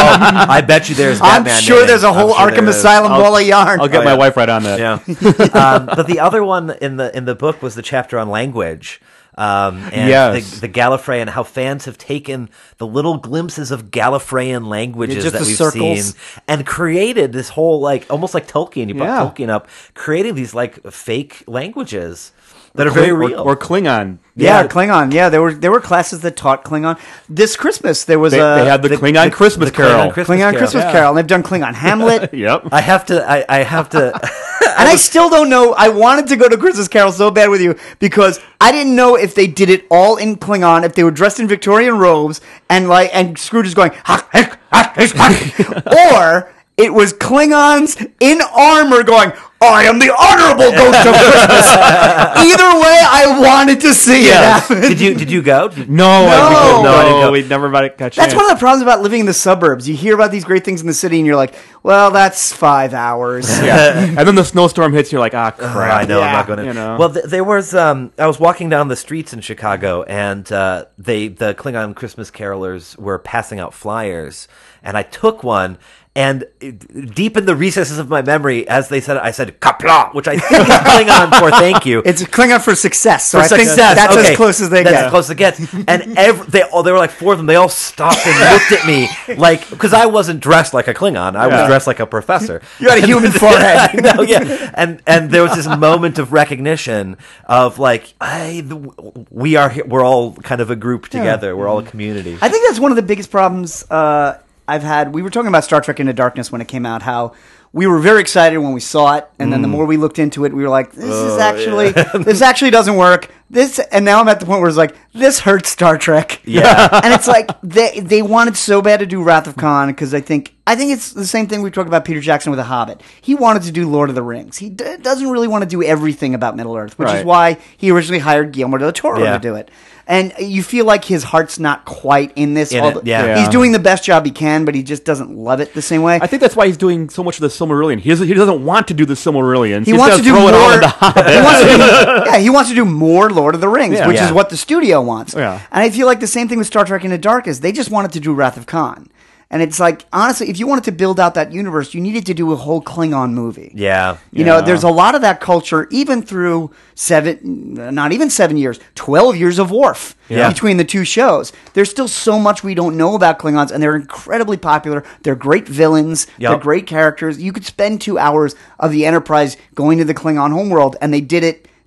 Speaker 4: I bet you there's Batman
Speaker 2: I'm sure
Speaker 4: knitting.
Speaker 2: there's a whole
Speaker 4: sure
Speaker 2: Arkham Asylum ball of yarn.
Speaker 3: I'll get
Speaker 4: Oh,
Speaker 3: my
Speaker 4: yeah.
Speaker 3: wife right on that.
Speaker 4: Yeah. um, but the other one in the in the book was the chapter on language. Um, and
Speaker 3: Yes.
Speaker 4: the, the Gallifrey and how fans have taken the little glimpses of Gallifreyan languages
Speaker 2: Yeah, just
Speaker 4: that
Speaker 2: the
Speaker 4: we've
Speaker 2: circles.
Speaker 4: seen and created this whole, like, almost like Tolkien. You brought
Speaker 3: Yeah.
Speaker 4: Tolkien up, creating these, like, fake languages that are very
Speaker 3: Or-
Speaker 4: real.
Speaker 3: Or, Klingon.
Speaker 2: Yeah,
Speaker 3: Yeah.
Speaker 2: Klingon. Yeah, there were there were classes that taught Klingon. This Christmas there was
Speaker 3: They,
Speaker 2: a
Speaker 3: they had the, Klingon Christmas
Speaker 4: the
Speaker 3: Carol.
Speaker 4: Klingon Christmas
Speaker 2: Klingon
Speaker 4: Carol.
Speaker 2: Christmas
Speaker 3: Yeah.
Speaker 2: Carol, and they've done Klingon Hamlet.
Speaker 3: Yep.
Speaker 4: I have to. I, I have to.
Speaker 2: And I still don't know. I wanted to go to Christmas Carol so bad with you because I didn't know if they did it all in Klingon, if they were dressed in Victorian robes, and like and Scrooge is going, "Ha, ha, ha, ha," or it was Klingons in armor going, "I am the honorable ghost of Christmas." Either way, I wanted to see it happen.
Speaker 4: Did you? Did you go? Did-
Speaker 3: No,
Speaker 2: No.
Speaker 3: I, we,
Speaker 4: No, I didn't go.
Speaker 3: we never got a chance.
Speaker 2: That's one of the problems about living in the suburbs. You hear about these great things in the city, and you're like, "Well, that's five hours."
Speaker 3: Yeah. And then the snowstorm hits, you're like, ah,
Speaker 4: Oh,
Speaker 3: crap.
Speaker 4: I know I'm
Speaker 2: Yeah.
Speaker 4: not going to.
Speaker 3: You know.
Speaker 4: Well, th- there was. Um, I was walking down the streets in Chicago, and uh, they the Klingon Christmas carolers were passing out flyers, and I took one. And deep in the recesses of my memory, as they said it, I said "kapla," which I think is Klingon for "thank you."
Speaker 2: It's Klingon for success. So
Speaker 4: For
Speaker 2: I think
Speaker 4: success.
Speaker 2: that's
Speaker 4: Okay.
Speaker 2: as close as they
Speaker 4: That's
Speaker 2: get.
Speaker 4: as close as it gets. And every, they, oh, there were like four of them. They all stopped and looked at me, like, because I wasn't dressed like a Klingon. I was
Speaker 3: Yeah.
Speaker 4: dressed like a professor.
Speaker 2: You had a human forehead.
Speaker 4: I know, yeah. And and there was this moment of recognition of like, hey, the, we are here. We're all kind of a group together. We're all a community.
Speaker 2: I think that's one of the biggest problems uh, I've had. We were talking about Star Trek Into Darkness when it came out, how we were very excited when we saw it, and then the more we looked into it, we were like, this is actually, this actually doesn't work. This, and now I'm at the point where it's like, this hurts Star Trek.
Speaker 4: Yeah.
Speaker 2: And it's like, they they wanted so bad to do Wrath of Khan, because I think, I think it's the same thing we talked about Peter Jackson with The Hobbit. He wanted to do Lord of the Rings. He d- doesn't really want to do everything about Middle Earth, which is
Speaker 3: Right.
Speaker 2: why he originally hired Guillermo del Toro
Speaker 4: Yeah.
Speaker 2: to do it. And you feel like his heart's not quite in this.
Speaker 4: In it,
Speaker 2: although-
Speaker 4: yeah.
Speaker 3: Yeah.
Speaker 2: He's doing the best job he can, but he just doesn't love it the same way.
Speaker 3: I think that's why he's doing so much of the Silmarillion. He doesn't, he doesn't want to do the Silmarillion.
Speaker 2: he
Speaker 3: He's
Speaker 2: wants
Speaker 3: gonna
Speaker 2: to do
Speaker 3: throw
Speaker 2: more.
Speaker 3: it all in the Hobbit.
Speaker 2: he wants to do, yeah, he wants to do more Lord of the Rings,
Speaker 3: Yeah.
Speaker 2: which
Speaker 4: Yeah.
Speaker 2: is what the studio wants.
Speaker 3: Yeah.
Speaker 2: And I feel like the same thing with Star Trek Into Darkness. They just wanted to do Wrath of Khan. And it's like, honestly, if you wanted to build out that universe, you needed to do a whole Klingon movie.
Speaker 4: Yeah.
Speaker 2: You know,
Speaker 3: Yeah.
Speaker 2: there's a lot of that culture, even through seven, not even seven years, twelve years of Worf
Speaker 4: Yeah.
Speaker 2: between the two shows. There's still so much we don't know about Klingons, and they're incredibly popular. They're great villains.
Speaker 4: Yep.
Speaker 2: They're great characters. You could spend two hours of the Enterprise going to the Klingon homeworld, and they did it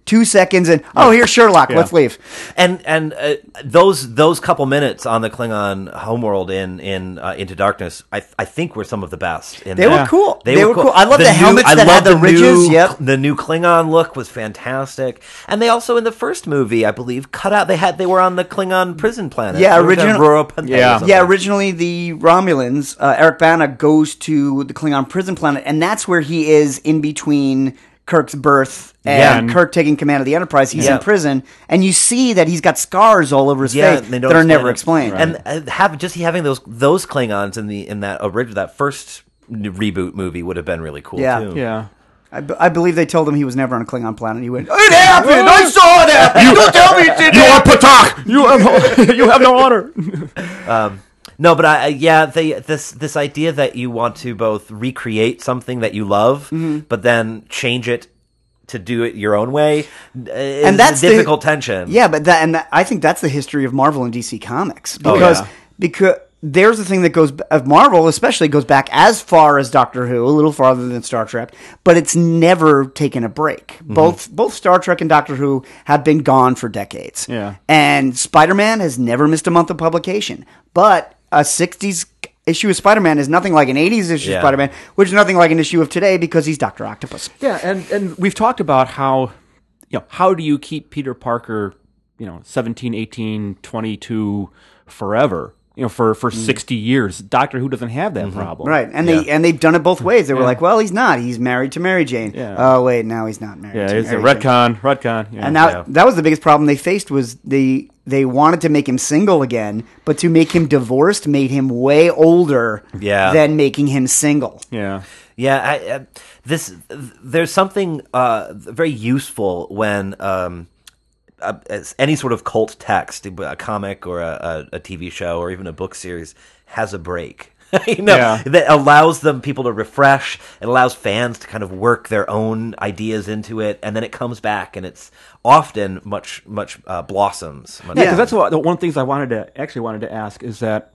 Speaker 2: two seconds and oh, here's Sherlock. Let's leave.
Speaker 4: And and uh, those those couple minutes on the Klingon homeworld in in uh, Into Darkness, I I think were some of the best. In
Speaker 2: They
Speaker 4: that.
Speaker 2: were cool. They, were cool. I love the,
Speaker 4: new-
Speaker 2: helmets
Speaker 4: I
Speaker 2: that
Speaker 4: love
Speaker 2: had the, ridges.
Speaker 4: New,
Speaker 2: Yep.
Speaker 4: The new Klingon look was fantastic. And they also in the first movie, I believe, cut out. They had they were on the Klingon prison planet.
Speaker 2: Yeah,
Speaker 4: There was
Speaker 2: original-
Speaker 4: that Rura Penthe or
Speaker 3: Yeah.
Speaker 4: something.
Speaker 2: Yeah, originally the Romulans, uh, Eric Bana goes to the Klingon prison planet, and that's where he is in between Kirk's birth and
Speaker 3: Yeah.
Speaker 2: Kirk taking command of the Enterprise. He's
Speaker 4: Yeah.
Speaker 2: in prison, and you see that he's got scars all over his
Speaker 4: Yeah,
Speaker 2: face
Speaker 4: they
Speaker 2: that
Speaker 4: don't
Speaker 2: are
Speaker 4: explain
Speaker 2: never
Speaker 4: it.
Speaker 2: explained.
Speaker 4: And uh, have just having those those Klingons in the in that original that first reboot movie would have been really cool
Speaker 2: Yeah.
Speaker 4: too.
Speaker 3: Yeah.
Speaker 2: I, b- I believe they told him he was never on a Klingon planet. He went, "It happened! I saw it happen! You don't tell me it didn't
Speaker 3: You are
Speaker 2: happen!"
Speaker 3: Patak. You have no, you have no honor.
Speaker 4: No, but I, I- yeah, they, this this idea that you want to both recreate something that you love,
Speaker 2: Mm-hmm.
Speaker 4: but then change it to do it your own way, uh, is
Speaker 2: And that's
Speaker 4: a
Speaker 2: the-
Speaker 4: difficult tension.
Speaker 2: Yeah, but that and that, I think that's the history of Marvel and D C Comics
Speaker 4: Oh,
Speaker 2: because
Speaker 3: yeah.
Speaker 2: because there's the thing that goes of Marvel especially goes back as far as Doctor Who, a little farther than Star Trek, but it's never taken a break.
Speaker 4: Mm-hmm.
Speaker 2: Both both Star Trek and Doctor Who have been gone for decades.
Speaker 3: Yeah.
Speaker 2: And Spider-Man has never missed a month of publication, but a sixties issue of Spider-Man is nothing like an eighties issue
Speaker 4: Yeah.
Speaker 2: of Spider-Man, which is nothing like an issue of today because he's Doctor Octopus.
Speaker 3: Yeah, and, and we've talked about how, you know, how do you keep Peter Parker, you know, seventeen, eighteen, twenty-two forever, you know, for, for sixty years. Doctor Who doesn't have that problem.
Speaker 2: Right, and they
Speaker 4: Yeah.
Speaker 2: and they've done it both ways. They were
Speaker 3: Yeah.
Speaker 2: like, "Well, he's not. He's married to Mary Jane."
Speaker 3: Yeah.
Speaker 2: Oh wait, now he's not married.
Speaker 3: Yeah,
Speaker 2: to
Speaker 3: it's a
Speaker 2: Mary Jane.
Speaker 3: retcon, retcon. Yeah.
Speaker 2: And now
Speaker 4: Yeah.
Speaker 2: that was the biggest problem they faced was they they wanted to make him single again, but to make him divorced made him way older
Speaker 4: Yeah.
Speaker 2: than making him single.
Speaker 3: yeah.
Speaker 4: Yeah, I, uh, this there's something uh, very useful when um, uh, as any sort of cult text, a comic or a, a, a T V show or even a book series has a break. you know,
Speaker 3: Yeah.
Speaker 4: that allows them people to refresh. It allows fans to kind of work their own ideas into it, and then it comes back, and it's often much much uh, blossoms. Much
Speaker 3: Yeah,
Speaker 2: Yeah.
Speaker 3: because that's what, the one of the things I wanted to actually wanted to ask is that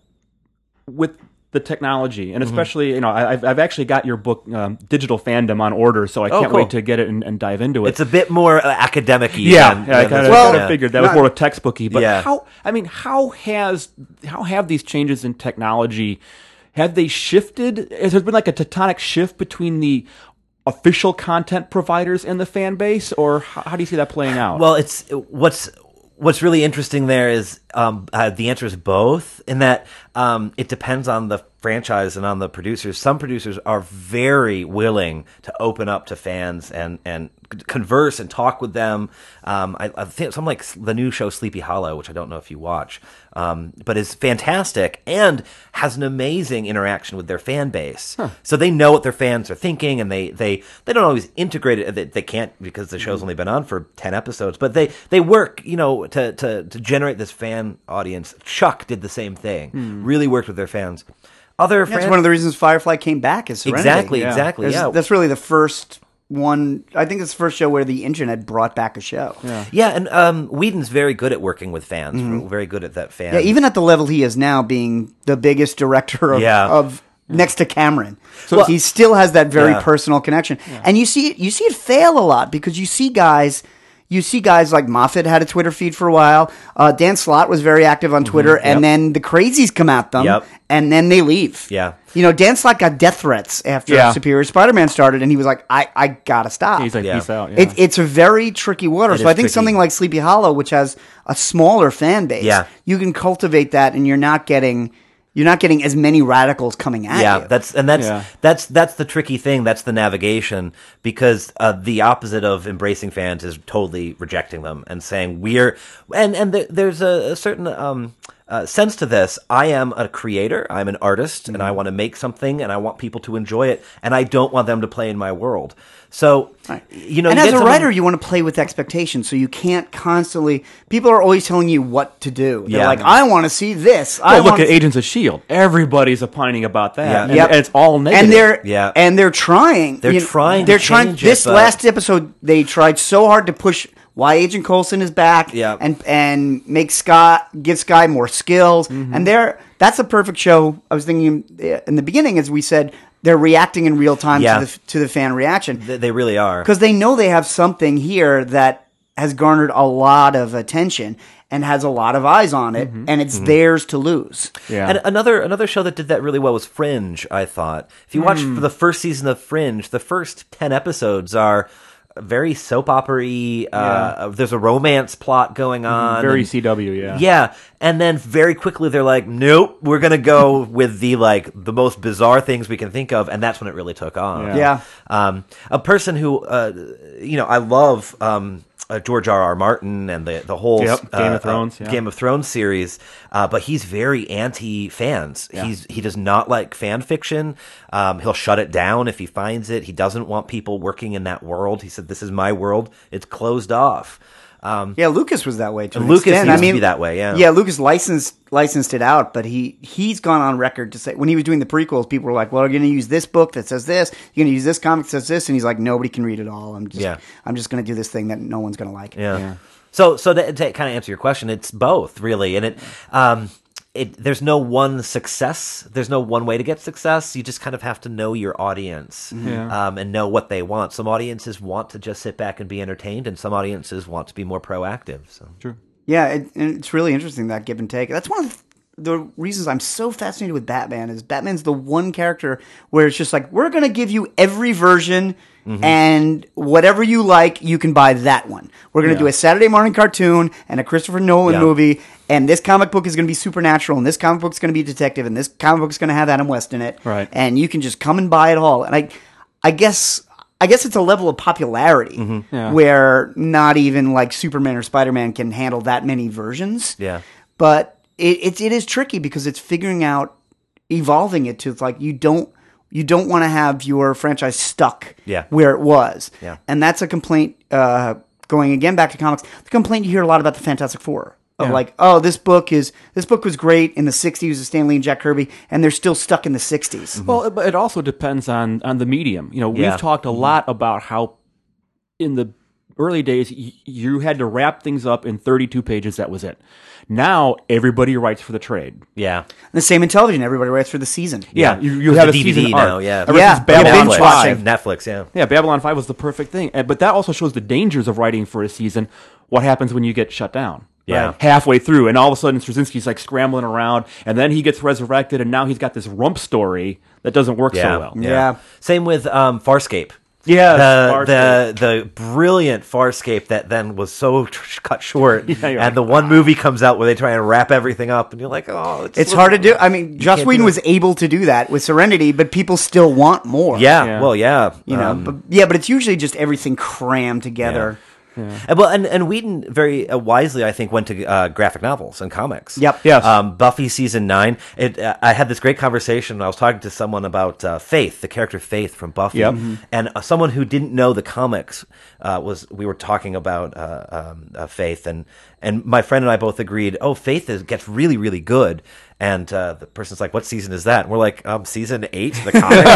Speaker 3: with the technology, and especially, you know, I, I've, I've actually got your book, um, Digital Fandom, on order, so I
Speaker 4: Oh,
Speaker 3: can't
Speaker 4: cool.
Speaker 3: wait to get it and, and dive into it.
Speaker 4: It's a bit more uh, academic-y.
Speaker 3: yeah,
Speaker 4: than,
Speaker 3: yeah, I
Speaker 4: than
Speaker 3: kind
Speaker 4: this-
Speaker 3: of
Speaker 2: Well,
Speaker 4: yeah.
Speaker 3: figured that was
Speaker 2: not-
Speaker 3: more textbooky. But
Speaker 4: Yeah.
Speaker 3: how? I mean, how has how have these changes in technology? Have they shifted? Has there been like a tectonic shift between the official content providers and the fan base, or how, how do you see that playing out?
Speaker 4: Well, it's what's what's really interesting there is um, uh, the answer is both. In that um, it depends on the franchise and on the producers. Some producers are very willing to open up to fans and and converse and talk with them. Um, I, I think something like the new show Sleepy Hollow, which I don't know if you watch, um, but is fantastic and has an amazing interaction with their fan base. So they know what their fans are thinking, and they they, they don't always integrate it. They, they can't because the show's only been on for ten episodes, but they, they work, you know, to, to, to generate this fan audience. Chuck did the same thing. Really worked with their fans. Other
Speaker 2: That's
Speaker 4: fran-
Speaker 2: one of the reasons Firefly came back is Serenity.
Speaker 4: exactly,
Speaker 3: Yeah.
Speaker 4: exactly,
Speaker 2: That's,
Speaker 4: yeah.
Speaker 2: that's really the first one. I think it's the first show where the internet brought back a show. Yeah,
Speaker 4: Yeah, and um, Whedon's very good at working with fans. Very good at that fan.
Speaker 2: yeah even at the level he is now, being the biggest director of,
Speaker 4: Yeah.
Speaker 2: of next to Cameron, so
Speaker 4: Well-
Speaker 2: he still has that very
Speaker 4: Yeah.
Speaker 2: personal connection. And you see it, you see it fail a lot because you see guys. You see guys like Moffat had a Twitter feed for a while. Uh, Dan Slott was very active on Twitter, and then the crazies come at them,
Speaker 4: Yep.
Speaker 2: and then they leave.
Speaker 4: Yeah.
Speaker 2: You know, Dan Slott got death threats after
Speaker 3: Yeah.
Speaker 2: Superior Spider-Man started, and he was like, "I, I gotta stop."
Speaker 3: He's like,
Speaker 4: Yeah.
Speaker 3: peace out. Yeah.
Speaker 2: It, it's a very tricky water.
Speaker 4: It
Speaker 2: So
Speaker 4: is
Speaker 2: I think
Speaker 4: tricky.
Speaker 2: something like Sleepy Hollow, which has a smaller fan base,
Speaker 4: Yeah.
Speaker 2: you can cultivate that, and you're not getting you're not getting as many radicals coming at
Speaker 4: yeah,
Speaker 2: you.
Speaker 4: that's and that's
Speaker 3: Yeah.
Speaker 4: that's that's the tricky thing. That's the navigation, because uh, the opposite of embracing fans is totally rejecting them and saying we're and and th- there's a, a certain um, uh, sense to this. I am a creator. I'm an artist, and I
Speaker 2: Mm-hmm.
Speaker 4: want to make something, and I want people to enjoy it, and I don't want them to play in my world. So
Speaker 2: Right.
Speaker 4: you know,
Speaker 2: and
Speaker 4: you
Speaker 2: as
Speaker 4: get
Speaker 2: a
Speaker 4: someone-
Speaker 2: writer, you want to play with expectations, so you can't constantly. People are always telling you what to do. They're
Speaker 4: Yeah.
Speaker 2: like, "I want to see this." I
Speaker 3: Well, look
Speaker 2: want
Speaker 3: at Agents of Shield. Everybody's opining about that.
Speaker 4: Yeah.
Speaker 3: and,
Speaker 2: Yep.
Speaker 3: and it's all negative.
Speaker 2: And they're
Speaker 4: Yeah.
Speaker 2: and they're trying.
Speaker 4: They're
Speaker 2: you know,
Speaker 4: trying to
Speaker 2: They're trying.
Speaker 4: change it,
Speaker 2: This
Speaker 4: but-
Speaker 2: last episode, they tried so hard to push why Agent Coulson is back.
Speaker 4: Yeah.
Speaker 2: And and make Scott give Sky more skills.
Speaker 4: Mm-hmm.
Speaker 2: And they're that's a perfect show. I was thinking in the beginning, as we said, they're reacting in real time
Speaker 4: Yeah.
Speaker 2: to the to the fan reaction
Speaker 4: Th- they really are.
Speaker 2: because they know they have something here that has garnered a lot of attention and has a lot of eyes on it,
Speaker 3: Mm-hmm.
Speaker 2: and it's theirs to lose.
Speaker 3: Yeah.
Speaker 4: And another another show that did that really well was Fringe, I thought. If you watch
Speaker 3: Hmm.
Speaker 4: the first season of Fringe, the first ten episodes are very soap opera-y. Uh, there's a romance plot going on.
Speaker 3: Very
Speaker 4: and-
Speaker 3: C W, yeah.
Speaker 4: Yeah, and then very quickly they're like, nope, we're going to go with the like the most bizarre things we can think of, and that's when it really took off.
Speaker 3: Yeah.
Speaker 2: Yeah.
Speaker 4: Um, a person who, uh, you know, I love um, uh, George R. R. Martin and the the whole
Speaker 3: Yep,
Speaker 4: uh,
Speaker 3: Game of
Speaker 4: uh,
Speaker 3: Thrones, yeah.
Speaker 4: Game of Thrones series, uh, but he's very anti fans. He's he does not like fan fiction. Um, he'll shut it down if he finds it. He doesn't want people working in that world. He said, "This is my world. It's closed off." Um,
Speaker 2: Yeah, Lucas was that way too.
Speaker 4: Lucas used to be that way, yeah.
Speaker 2: Yeah, Lucas licensed licensed it out, but he he's gone on record to say when he was doing the prequels, people were like, "Well, you're going to use this book that says this. You're going to use this comic that says this," and he's like, "Nobody can read it all. I'm just
Speaker 4: Yeah.
Speaker 2: I'm just going to do this thing that no one's going to like."
Speaker 4: Yeah.
Speaker 3: Yeah.
Speaker 4: So, so to, to kind of answer your question, it's both really, and it, um, it there's no one success. There's no one way to get success. You just kind of have to know your audience,
Speaker 3: Yeah.
Speaker 4: um, and know what they want. Some audiences want to just sit back and be entertained, and some audiences want to be more proactive. So,
Speaker 3: True.
Speaker 2: Yeah, it, and it's really interesting, that give and take. That's one of the reasons I'm so fascinated with Batman is Batman's the one character where it's just like, we're going to give you every version, and whatever you like, you can buy that one. We're going to
Speaker 3: Yeah.
Speaker 2: do a Saturday morning cartoon and a Christopher Nolan
Speaker 4: Yeah.
Speaker 2: movie, and this comic book is going to be supernatural, and this comic book is going to be a detective, and this comic book is going to have Adam West in it.
Speaker 3: Right.
Speaker 2: And you can just come and buy it all. And I, I guess... I guess it's a level of popularity
Speaker 3: Yeah.
Speaker 2: where not even like Superman or Spider-Man can handle that many versions.
Speaker 4: yeah,
Speaker 2: But it, it it is tricky because it's figuring out, evolving it to like you don't you don't want to have your franchise stuck
Speaker 4: Yeah.
Speaker 2: where it was.
Speaker 4: Yeah.
Speaker 2: And that's a complaint. Uh, going again back to comics, the complaint you hear a lot about the Fantastic Four. Of
Speaker 3: Yeah.
Speaker 2: like, oh, this book is this book was great in the sixties with Stan Lee and Jack Kirby, and they're still stuck in the sixties.
Speaker 3: Well, it- but it also depends on on the medium. You know, we've
Speaker 4: Yeah.
Speaker 3: talked a lot about how in the early days y- you had to wrap things up in thirty-two pages. That was it. Now everybody writes for the trade.
Speaker 4: yeah.
Speaker 2: And the same in television. Everybody writes for the season.
Speaker 3: Yeah, you, you
Speaker 4: With
Speaker 3: have
Speaker 4: the
Speaker 3: a
Speaker 4: D V D
Speaker 3: season
Speaker 4: now,
Speaker 3: arc.
Speaker 4: yeah.
Speaker 3: Ever
Speaker 2: Yeah,
Speaker 3: since Babylon
Speaker 2: binge
Speaker 3: five.
Speaker 2: watching.
Speaker 4: Netflix, yeah.
Speaker 3: Yeah, Babylon five was the perfect thing. Uh, But that also shows the dangers of writing for a season. What happens when you get shut down?
Speaker 4: Yeah.
Speaker 3: Right. Halfway through, and all of a sudden Straczynski's like scrambling around, and then he gets resurrected, and now he's got this rump story that doesn't work
Speaker 4: Yeah,
Speaker 3: so well.
Speaker 2: Yeah.
Speaker 4: Same with um, Farscape.
Speaker 3: Yeah,
Speaker 4: the, the the brilliant Farscape that then was so tr- cut short,
Speaker 3: Yeah, you're
Speaker 4: and
Speaker 3: like,
Speaker 4: the one movie comes out where they try and wrap everything up, and you're like, oh, it's,
Speaker 2: It's hard to do. I mean, Joss
Speaker 4: can't
Speaker 2: Whedon
Speaker 4: do
Speaker 2: was able to do that with Serenity, but people still want more.
Speaker 4: Yeah,
Speaker 3: Yeah.
Speaker 4: well, yeah,
Speaker 2: You know,
Speaker 4: Um,
Speaker 2: but yeah, but it's usually just everything crammed together.
Speaker 4: And, well, and, and Whedon very uh, wisely, I think, went to uh, graphic novels and comics.
Speaker 2: Yep.
Speaker 3: Yes.
Speaker 4: Um, Buffy season nine. It. Uh, I had this great conversation. I was talking to someone about uh, Faith, the character Faith from Buffy,
Speaker 3: Yep.
Speaker 4: and uh, someone who didn't know the comics uh, was. We were talking about uh, um, uh, Faith, and and my friend and I both agreed. Oh, Faith is, gets really, really good. And uh, the person's like, "What season is that?" And we're like, um, "Season eight, the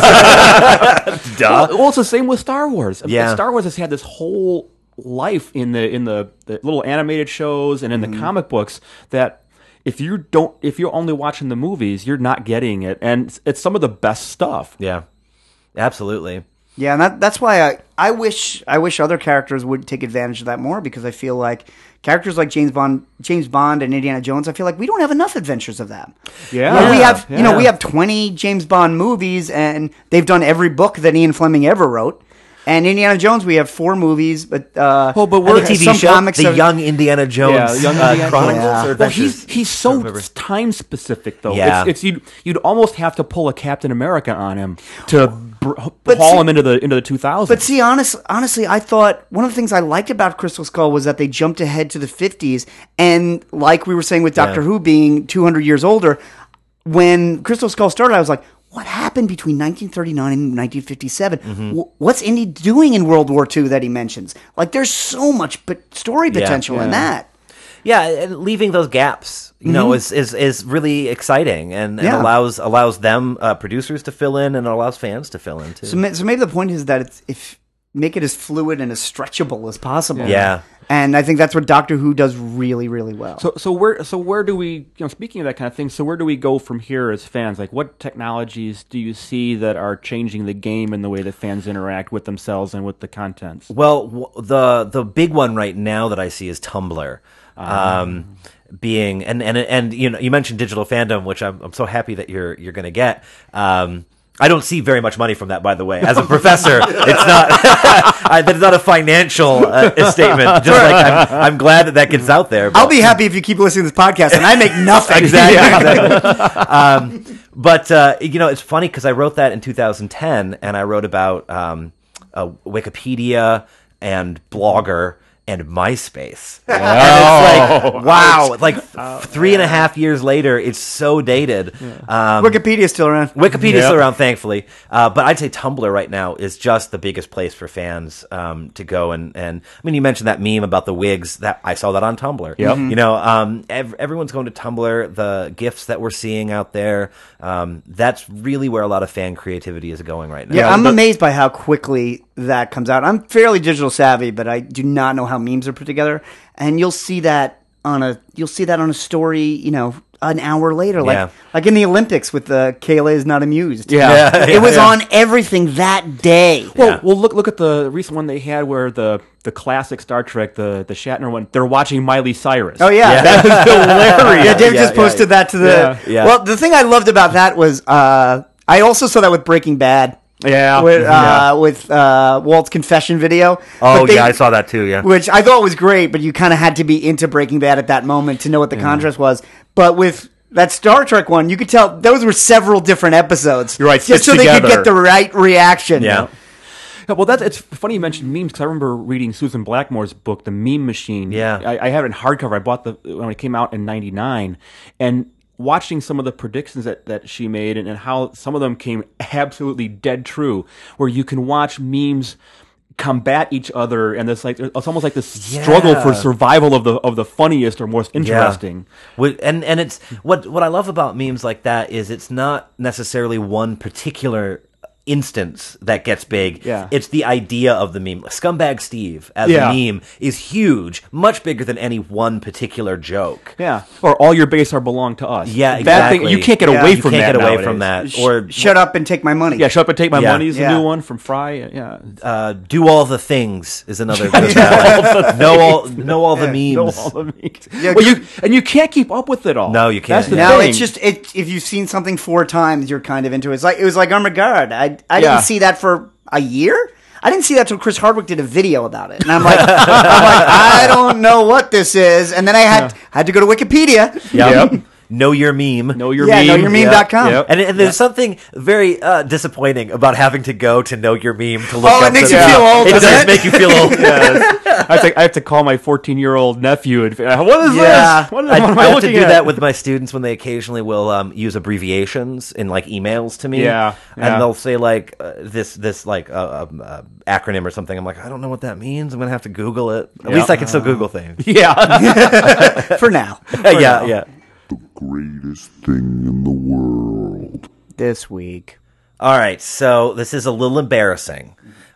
Speaker 4: comics." Duh.
Speaker 3: Well, it's the same with Star Wars.
Speaker 4: Yeah.
Speaker 3: Star Wars has had this whole life in the in the, the little animated shows and in the comic books that if you don't if you're only watching the movies, you're not getting it, and it's, it's some of the best stuff.
Speaker 4: Yeah, absolutely.
Speaker 2: Yeah, and that, that's why I, I wish I wish other characters would take advantage of that more, because I feel like characters like James Bond, James Bond and Indiana Jones, I feel like we don't have enough adventures of them.
Speaker 3: Yeah.
Speaker 2: You know, we have you know
Speaker 3: Yeah.
Speaker 2: we have twenty James Bond movies, and they've done every book that Ian Fleming ever wrote. And Indiana Jones, we have four movies, but uh,
Speaker 3: Well, but
Speaker 2: and
Speaker 3: we're-
Speaker 2: the
Speaker 4: T V
Speaker 2: some
Speaker 4: show,
Speaker 2: comics
Speaker 4: the
Speaker 2: have-
Speaker 4: Young Indiana Jones
Speaker 3: Yeah, Young
Speaker 4: uh,
Speaker 3: Indiana
Speaker 4: Chronicles
Speaker 2: Jones.
Speaker 4: or
Speaker 2: Yeah.
Speaker 3: Well,
Speaker 4: Adventures.
Speaker 3: he's he's so time specific though.
Speaker 4: Yeah.
Speaker 3: It's, it's you'd you'd almost have to pull a Captain America on him to br-
Speaker 2: But
Speaker 3: haul
Speaker 2: see-
Speaker 3: him into the into the two thousands.
Speaker 2: But see, honest, honestly, I thought one of the things I liked about Crystal Skull was that they jumped ahead to the fifties, and like we were saying with Doctor
Speaker 4: Yeah.
Speaker 2: Who being two hundred years older, when Crystal Skull started, I was like, what happened between nineteen thirty-nine and nineteen fifty-seven?
Speaker 4: Mm-hmm.
Speaker 2: W- What's Indy doing in World War Two that he mentions? Like, there's so much but story
Speaker 4: Yeah.
Speaker 2: potential in
Speaker 3: Yeah.
Speaker 2: that.
Speaker 4: Yeah, and leaving those gaps, you know, is, is is really exciting and, and
Speaker 2: Yeah.
Speaker 4: allows allows them uh, producers to fill in and allows fans to fill in too.
Speaker 2: So, ma- so maybe the point is that it's, if make it as fluid and as stretchable as possible.
Speaker 4: Yeah.
Speaker 2: And I think that's what Doctor Who does really, really well.
Speaker 3: So, so where, so where do we, you know, speaking of that kind of thing, so where do we go from here as fans? Like, what technologies do you see that are changing the game in the way that fans interact with themselves and with the contents?
Speaker 4: Well, w- the the big one right now that I see is Tumblr. Um, being and, and and you know, you mentioned digital fandom, which I'm I'm so happy that you're you're going to get. Um, I don't see very much money from that, by the way. As a professor, it's not I, that's not a financial uh, statement. Just like I'm, I'm glad that that gets out there. But.
Speaker 2: I'll be happy if you keep listening to this podcast, and I make nothing.
Speaker 4: Exactly. exactly. um, but uh, you know, it's funny because I wrote that in two thousand ten, and I wrote about um, uh, Wikipedia and Blogger and MySpace. Oh, and it's like, wow, like oh, three and a half years later, it's so dated. Yeah. Um,
Speaker 2: Wikipedia's still around.
Speaker 4: Wikipedia's
Speaker 3: yep.
Speaker 4: still around, thankfully. Uh, but I'd say Tumblr right now is just the biggest place for fans um, to go. And, and I mean, you mentioned that meme about the wigs. That I saw that on Tumblr.
Speaker 3: Yep.
Speaker 4: You know, um, ev- everyone's going to Tumblr. The GIFs that we're seeing out there, um, that's really where a lot of fan creativity is going right now.
Speaker 2: Yeah, I'm but, amazed by how quickly that comes out. I'm fairly digital savvy, but I do not know how memes are put together. And you'll see that on a you'll see that on a story, you know, an hour later, like
Speaker 4: yeah.
Speaker 2: like in the Olympics with the Kayla is not amused.
Speaker 3: Yeah,
Speaker 4: yeah
Speaker 2: it was
Speaker 3: yeah.
Speaker 2: on everything that day.
Speaker 3: Well,
Speaker 4: yeah.
Speaker 3: well, look look at the recent one they had where the the classic Star Trek, the the Shatner one. They're watching Miley Cyrus.
Speaker 2: Oh yeah,
Speaker 4: yeah.
Speaker 3: that was hilarious.
Speaker 2: Yeah, David
Speaker 4: yeah,
Speaker 2: just posted
Speaker 4: yeah.
Speaker 2: that to the.
Speaker 3: Yeah.
Speaker 4: Yeah.
Speaker 2: Well, the thing I loved about that was uh, I also saw that with Breaking Bad.
Speaker 3: Yeah,
Speaker 2: with uh,
Speaker 3: yeah.
Speaker 2: with uh, Walt's confession video.
Speaker 4: Oh
Speaker 2: But they-
Speaker 4: yeah, I saw that too. Yeah.
Speaker 2: which I thought was great, but you kind of had to be into Breaking Bad at that moment to know what the contrast was. But with that Star Trek one, you could tell those were several different episodes.
Speaker 3: You're right,
Speaker 2: just so
Speaker 3: stitched
Speaker 2: they could
Speaker 3: together.
Speaker 2: get the right reaction.
Speaker 4: Yeah.
Speaker 3: Yeah, well, that's it's funny you mentioned memes because I remember reading Susan Blackmore's book, The Meme Machine.
Speaker 4: Yeah.
Speaker 3: I, I have it in hardcover. I bought the when it came out in ninety-nine, and watching some of the predictions that, that she made and, and how some of them came absolutely dead true, where you can watch memes combat each other, and it's like it's almost like this
Speaker 4: Yeah.
Speaker 3: struggle for survival of the of the funniest or most interesting.
Speaker 4: Yeah. And and it's what what I love about memes like that is it's not necessarily one particular instance that gets big.
Speaker 3: Yeah.
Speaker 4: It's the idea of the meme. Scumbag Steve as
Speaker 3: Yeah.
Speaker 4: a meme is huge, much bigger than any one particular joke.
Speaker 3: Yeah, or all your base are belong to us.
Speaker 4: Yeah,
Speaker 3: That
Speaker 4: exactly.
Speaker 3: thing, you can't get
Speaker 2: Yeah.
Speaker 3: away
Speaker 2: You
Speaker 3: from
Speaker 4: can't
Speaker 3: that.
Speaker 4: get away
Speaker 3: nowadays.
Speaker 4: from that.
Speaker 2: Sh-
Speaker 4: Or
Speaker 2: shut up and take my money.
Speaker 3: Yeah, shut up and take my
Speaker 4: Yeah.
Speaker 3: money is
Speaker 2: Yeah.
Speaker 3: a new one from Fry. Yeah,
Speaker 4: uh, do all the things is another good one. know all know all the memes.
Speaker 3: know all the memes.
Speaker 2: Yeah,
Speaker 3: well, you and you can't keep up with it all.
Speaker 4: No, you can't.
Speaker 3: That's the
Speaker 2: No,
Speaker 3: thing.
Speaker 2: it's just it. If you've seen something four times, you're kind of into it. It's like it was like Armageddon. I I
Speaker 3: Yeah.
Speaker 2: didn't see that for a year. I didn't see that till Chris Hardwick did a video about it, and I'm like, I'm like, I don't know what this is. And then I had had to go to Wikipedia.
Speaker 4: Yep. Know your meme.
Speaker 3: know your
Speaker 2: Yeah,
Speaker 3: meme.
Speaker 2: know your meme dot com.
Speaker 3: Yep.
Speaker 4: And, and there's something very uh, disappointing about having to go to know your meme to look
Speaker 2: Oh, it
Speaker 4: up
Speaker 2: makes
Speaker 4: the-
Speaker 2: you feel old,
Speaker 4: It
Speaker 2: doesn't
Speaker 4: does
Speaker 2: it?
Speaker 4: make you feel old.
Speaker 3: I have, to, I have to call my fourteen-year-old nephew and uh, what is
Speaker 2: Yeah.
Speaker 3: this? What, is,
Speaker 4: I,
Speaker 3: what am
Speaker 4: I
Speaker 3: I,
Speaker 4: have to
Speaker 3: looking
Speaker 4: do
Speaker 3: at?
Speaker 4: that with my students when they occasionally will um, use abbreviations in like emails to me.
Speaker 3: Yeah, yeah.
Speaker 4: and they'll say like uh, this this like uh, um, uh, acronym or something. I'm like, I don't know what that means. I'm gonna have to Google it. At
Speaker 3: Yeah.
Speaker 4: least I can still Google things.
Speaker 3: Yeah,
Speaker 2: For now,
Speaker 4: yeah, yeah.
Speaker 5: Greatest thing in the world.
Speaker 2: this week.
Speaker 4: All right, so this is a little embarrassing.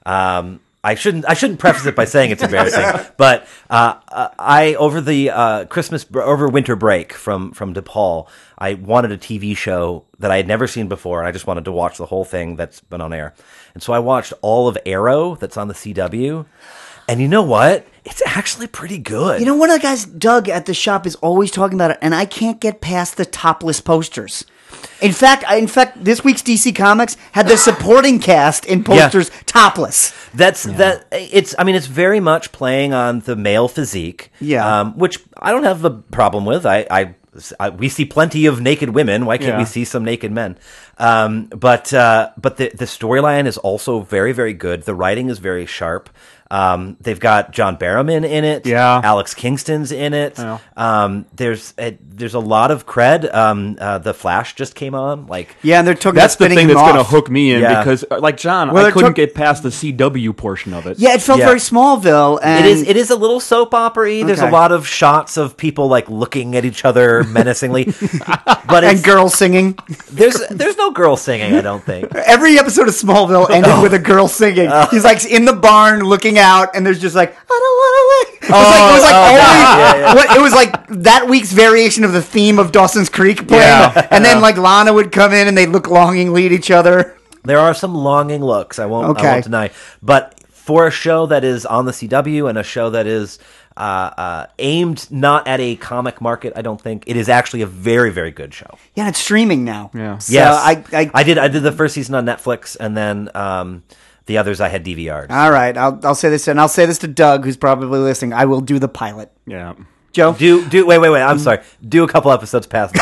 Speaker 4: Um, I shouldn't. I shouldn't preface it by saying it's embarrassing, but uh, I over the uh, Christmas over winter break from from DePaul, I wanted a T V show that I had never seen before, and I just wanted to watch the whole thing that's been on air. And so I watched all of Arrow that's on the C W, and you know what? It's actually pretty good.
Speaker 2: You know, one of the guys, Doug, at the shop is always talking about it, and I can't get past the topless posters. In fact, I- in fact, this week's D C Comics had the supporting cast in posters topless.
Speaker 4: That's that. It's. I mean, it's very much playing on the male physique.
Speaker 2: Yeah.
Speaker 4: Um, which I don't have a problem with. I, I, I we see plenty of naked women. Why can't
Speaker 3: Yeah.
Speaker 4: we see some naked men? Um, but uh, but the the storyline is also very very good. The writing is very sharp. Um, they've got John Barrowman in it.
Speaker 3: Yeah.
Speaker 4: Alex Kingston's in it.
Speaker 3: Yeah.
Speaker 4: Um, there's a, there's a lot of cred. Um, uh, the Flash just came on. Like,
Speaker 2: Yeah, and they're talking
Speaker 3: That's
Speaker 2: about
Speaker 3: the
Speaker 2: spinning
Speaker 3: thing
Speaker 2: him
Speaker 3: that's going to
Speaker 2: off.
Speaker 3: hook me in
Speaker 4: Yeah.
Speaker 3: because, uh, like John,
Speaker 2: Well,
Speaker 3: I
Speaker 2: they're
Speaker 3: couldn't
Speaker 2: took-
Speaker 3: get past the C W portion of it.
Speaker 2: Yeah, it felt
Speaker 4: Yeah.
Speaker 2: very Smallville. And
Speaker 4: it is it is a little soap opera-y. There's a
Speaker 2: Okay.
Speaker 4: lot of shots of people like looking at each other menacingly, but it's,
Speaker 2: and girls singing.
Speaker 4: there's there's no girl singing. I don't think.
Speaker 2: Every episode of Smallville ended
Speaker 3: Oh.
Speaker 2: with a girl singing. He's like in the barn looking out, and there's just like, I don't want to wait. It was
Speaker 4: Oh,
Speaker 2: like, it was like
Speaker 4: oh,
Speaker 2: always,
Speaker 4: God. Yeah, yeah.
Speaker 2: what- it was like that week's variation of the theme of Dawson's Creek playing.
Speaker 3: Yeah.
Speaker 2: And then like Lana would come in and they'd look longingly at each other.
Speaker 4: There are some longing looks. I won't. I
Speaker 2: Okay.
Speaker 4: won't deny. But for a show that is on the C W and a show that is uh, uh, aimed not at a comic market, I don't think it is actually a very very good show.
Speaker 2: Yeah, it's streaming now.
Speaker 3: Yeah.
Speaker 2: So
Speaker 4: yes,
Speaker 2: I, I,
Speaker 4: I did. I did the first season on Netflix, and then um, the others I had D V R'd.
Speaker 2: all right, I'll, I'll say this, and I'll say this to Doug, who's probably listening. I will do the pilot.
Speaker 3: Yeah.
Speaker 2: Joe?
Speaker 4: Do do wait wait wait. I'm sorry. Do a couple episodes past.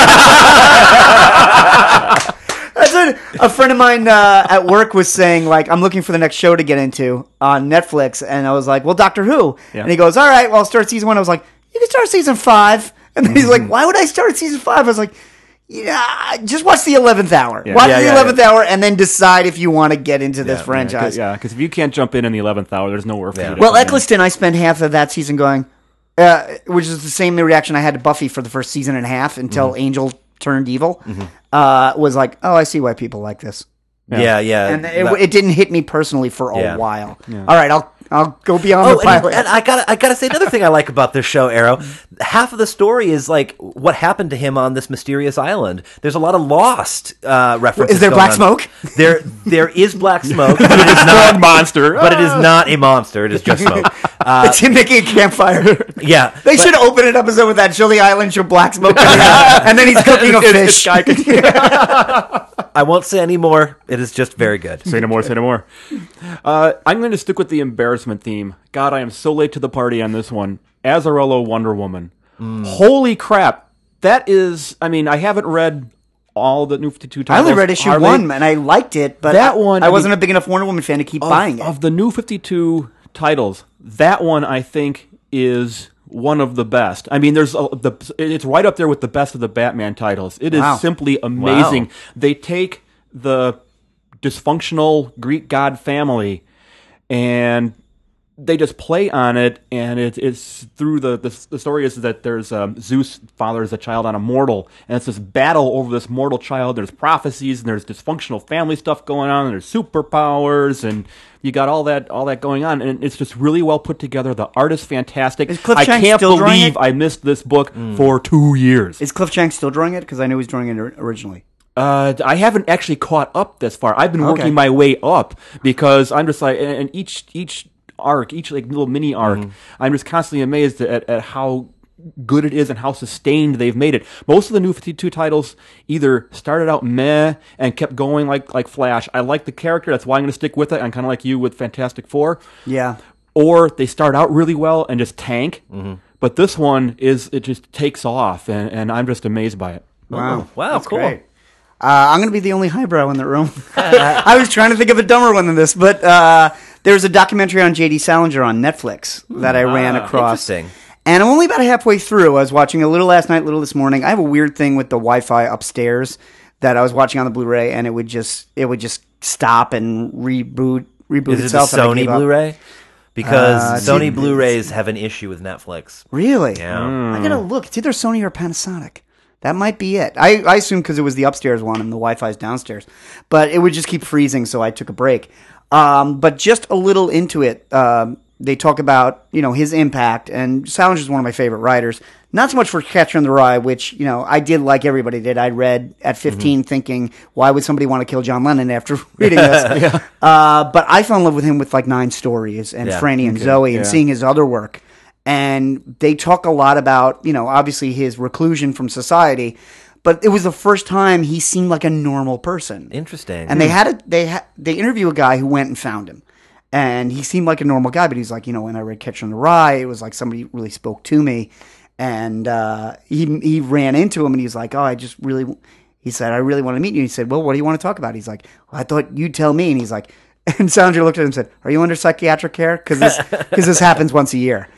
Speaker 2: That's what a friend of mine uh, at work was saying. Like, I'm looking for the next show to get into on Netflix, and I was like, "Well, Doctor Who."
Speaker 3: Yeah.
Speaker 2: And he goes, "All right, well, I'll start season one." I was like, "You can start season five." And then he's like, "Why would I start season five?" I was like, "Yeah, just watch the eleventh hour.
Speaker 3: Yeah.
Speaker 2: Watch
Speaker 4: Yeah,
Speaker 2: the
Speaker 4: yeah,
Speaker 2: eleventh hour, and then decide if you want to get into this
Speaker 4: Yeah,
Speaker 2: franchise."
Speaker 3: Yeah, because if you can't jump in in the eleventh hour, there's nowhere for
Speaker 4: Yeah.
Speaker 3: you to
Speaker 2: Well,
Speaker 3: come in.
Speaker 2: Eccleston, I spent half of that season going, uh, which is the same reaction I had to Buffy for the first season and a half until
Speaker 3: Mm-hmm.
Speaker 2: Angel turned evil. Uh, was like, "Oh, I see why people like this."
Speaker 4: yeah, yeah.
Speaker 2: And it,
Speaker 4: That-
Speaker 2: it didn't hit me personally for a
Speaker 4: Yeah.
Speaker 2: while. All right, I'll I'll go beyond
Speaker 4: Oh,
Speaker 2: the
Speaker 4: and,
Speaker 2: pilot.
Speaker 4: and I gotta, I gotta say another thing I like about this show, Arrow. Half of the story is like what happened to him on this mysterious island. There's a lot of Lost uh, references.
Speaker 2: Is there
Speaker 4: going
Speaker 2: black
Speaker 4: on.
Speaker 2: smoke?
Speaker 4: There, there is black smoke, but it is
Speaker 3: Strong
Speaker 4: not.
Speaker 3: monster.
Speaker 4: But it is not a monster. It is just smoke. Uh,
Speaker 2: it's him making a campfire.
Speaker 4: yeah,
Speaker 2: They
Speaker 4: but-
Speaker 2: should open an episode with that. Show the island, show black smoke, coming out, and then he's cooking a
Speaker 3: It's-
Speaker 2: fish.
Speaker 3: it's Guy-
Speaker 4: I won't say any more. It is just very good.
Speaker 3: Say no more, say no more. Uh, I'm going to stick with the embarrassment theme. God, I am so late to the party on this one. Azarello Wonder Woman. Holy crap. That is, I mean, I haven't read all the New fifty-two
Speaker 2: I
Speaker 3: titles.
Speaker 2: only read issue
Speaker 3: hardly.
Speaker 2: one, and I liked it, but
Speaker 3: That
Speaker 2: I,
Speaker 3: one,
Speaker 2: I
Speaker 3: I
Speaker 2: wasn't
Speaker 3: mean-
Speaker 2: a big enough Wonder Woman fan to keep
Speaker 3: Of,
Speaker 2: buying it.
Speaker 3: of the New fifty-two titles, that one I think is one of the best. I mean, there's a, the it's right up there with the best of the Batman titles. It is
Speaker 2: Wow.
Speaker 3: simply amazing.
Speaker 4: Wow.
Speaker 3: They take the dysfunctional Greek god family and they just play on it, and it, it's through the, the the story is that there's um, Zeus fathers a child on a mortal, and it's this battle over this mortal child. There's prophecies, and there's dysfunctional family stuff going on, and there's superpowers, and you got all that all that going on, and it's just really well put together. The art is fantastic.
Speaker 2: Is Cliff
Speaker 3: I
Speaker 2: Chang
Speaker 3: can't
Speaker 2: still drawing
Speaker 3: believe
Speaker 2: it?
Speaker 3: I missed this book for two years.
Speaker 2: Is Cliff Chang still drawing it? Because I know he's drawing it or- originally.
Speaker 3: Uh, I haven't actually caught up this far. I've been
Speaker 2: Okay.
Speaker 3: working my way up because I'm just like, and and each each arc, each like little mini arc, I'm just constantly amazed at, at how good it is and how sustained they've made it. Most of the New fifty-two titles either started out meh and kept going like like Flash. I like the character, that's why I'm going to stick with it. I'm kind of like you with Fantastic Four.
Speaker 2: Yeah.
Speaker 3: Or they start out really well and just tank. But this one is it just takes off, and, and I'm just amazed by it.
Speaker 2: Wow.
Speaker 4: Wow,
Speaker 2: That's
Speaker 4: cool.
Speaker 2: great. Uh, I'm going to be the only highbrow in the room. I was trying to think of a dumber one than this, but uh, there's a documentary on J D Salinger on Netflix that I ran
Speaker 4: Ah,
Speaker 2: across.
Speaker 4: interesting.
Speaker 2: And I'm only about halfway through. I was watching a little last night, a little this morning. I have a weird thing with the Wi-Fi upstairs that I was watching on the Blu-ray, and it would just it would just stop and reboot reboot
Speaker 4: Is it the
Speaker 2: itself. and I
Speaker 4: Sony
Speaker 2: gave up.
Speaker 4: Blu-ray? Because
Speaker 2: Uh,
Speaker 4: Sony
Speaker 2: it's-
Speaker 4: Blu-rays have an issue with Netflix.
Speaker 2: Really?
Speaker 4: Yeah.
Speaker 2: I gotta look. It's either Sony or Panasonic. That might be it. I, I assume because it was the upstairs one and the Wi-Fi's downstairs. But it would just keep freezing, so I took a break. Um, but just a little into it, um, they talk about, you know, his impact. And Salinger's one of my favorite writers. Not so much for Catcher in the Rye, which, you know, I did like everybody did. I read at fifteen thinking, why would somebody want to kill John Lennon after reading this? uh, but I fell in love with him with like Nine Stories and
Speaker 4: Yeah.
Speaker 2: Franny and Zoe and
Speaker 3: Yeah.
Speaker 2: seeing his other work. And they talk a lot about, you know, obviously his reclusion from society, but it was the first time he seemed like a normal person.
Speaker 4: Interesting.
Speaker 2: And they had a, they ha- they interview a guy who went and found him, and he seemed like a normal guy. But he's like, you know, when I read Catcher in the Rye, it was like somebody really spoke to me, and uh, he he ran into him, and he's like, oh, I just really, he said, I really want to meet you. And he said, well, what do you want to talk about? He's like, well, I thought you'd tell me, and he's like, And Salinger looked at him and said, "Are you under psychiatric care? Because this, because this happens once a year."